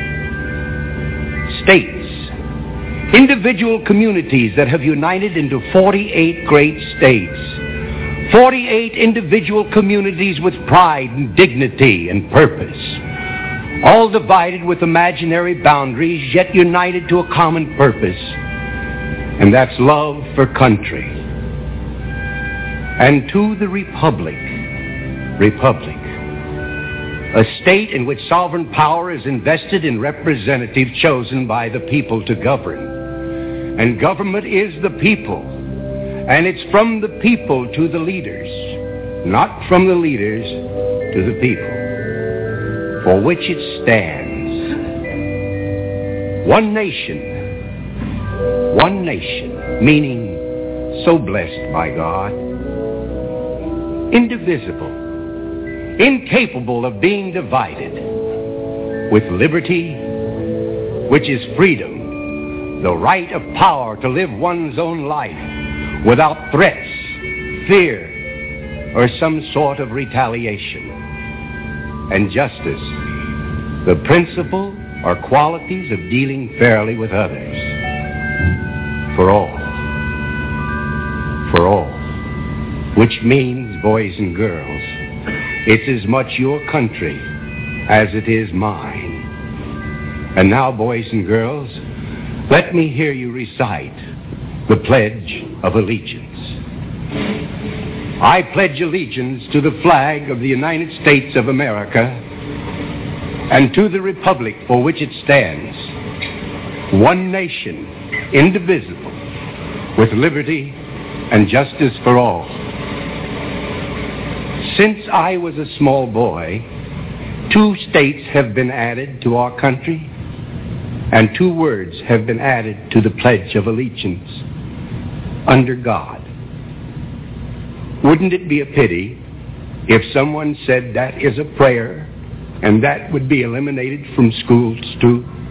States, individual communities that have united into 48 great states. 48 individual communities with pride and dignity and purpose. All divided with imaginary boundaries, yet united to a common purpose. And that's love for country. And to the Republic, a state in which sovereign power is invested in representatives chosen by the people to govern. And government is the people. And it's from the people to the leaders, not from the leaders to the people, for which it stands. One nation, meaning so blessed by God, indivisible, incapable of being divided, with liberty, which is freedom, the right of power to live one's own life without threats, fear, or some sort of retaliation. And justice, the principle or qualities of dealing fairly with others. For all, which means, boys and girls, it's as much your country as it is mine. And now, boys and girls, let me hear you recite the Pledge of Allegiance. I pledge allegiance to the flag of the United States of America and to the republic for which it stands, one nation, indivisible, with liberty and justice for all. Since I was a small boy, 2 states have been added to our country, and 2 words have been added to the Pledge of Allegiance: under God. Wouldn't it be a pity if someone said that is a prayer and that would be eliminated from schools too?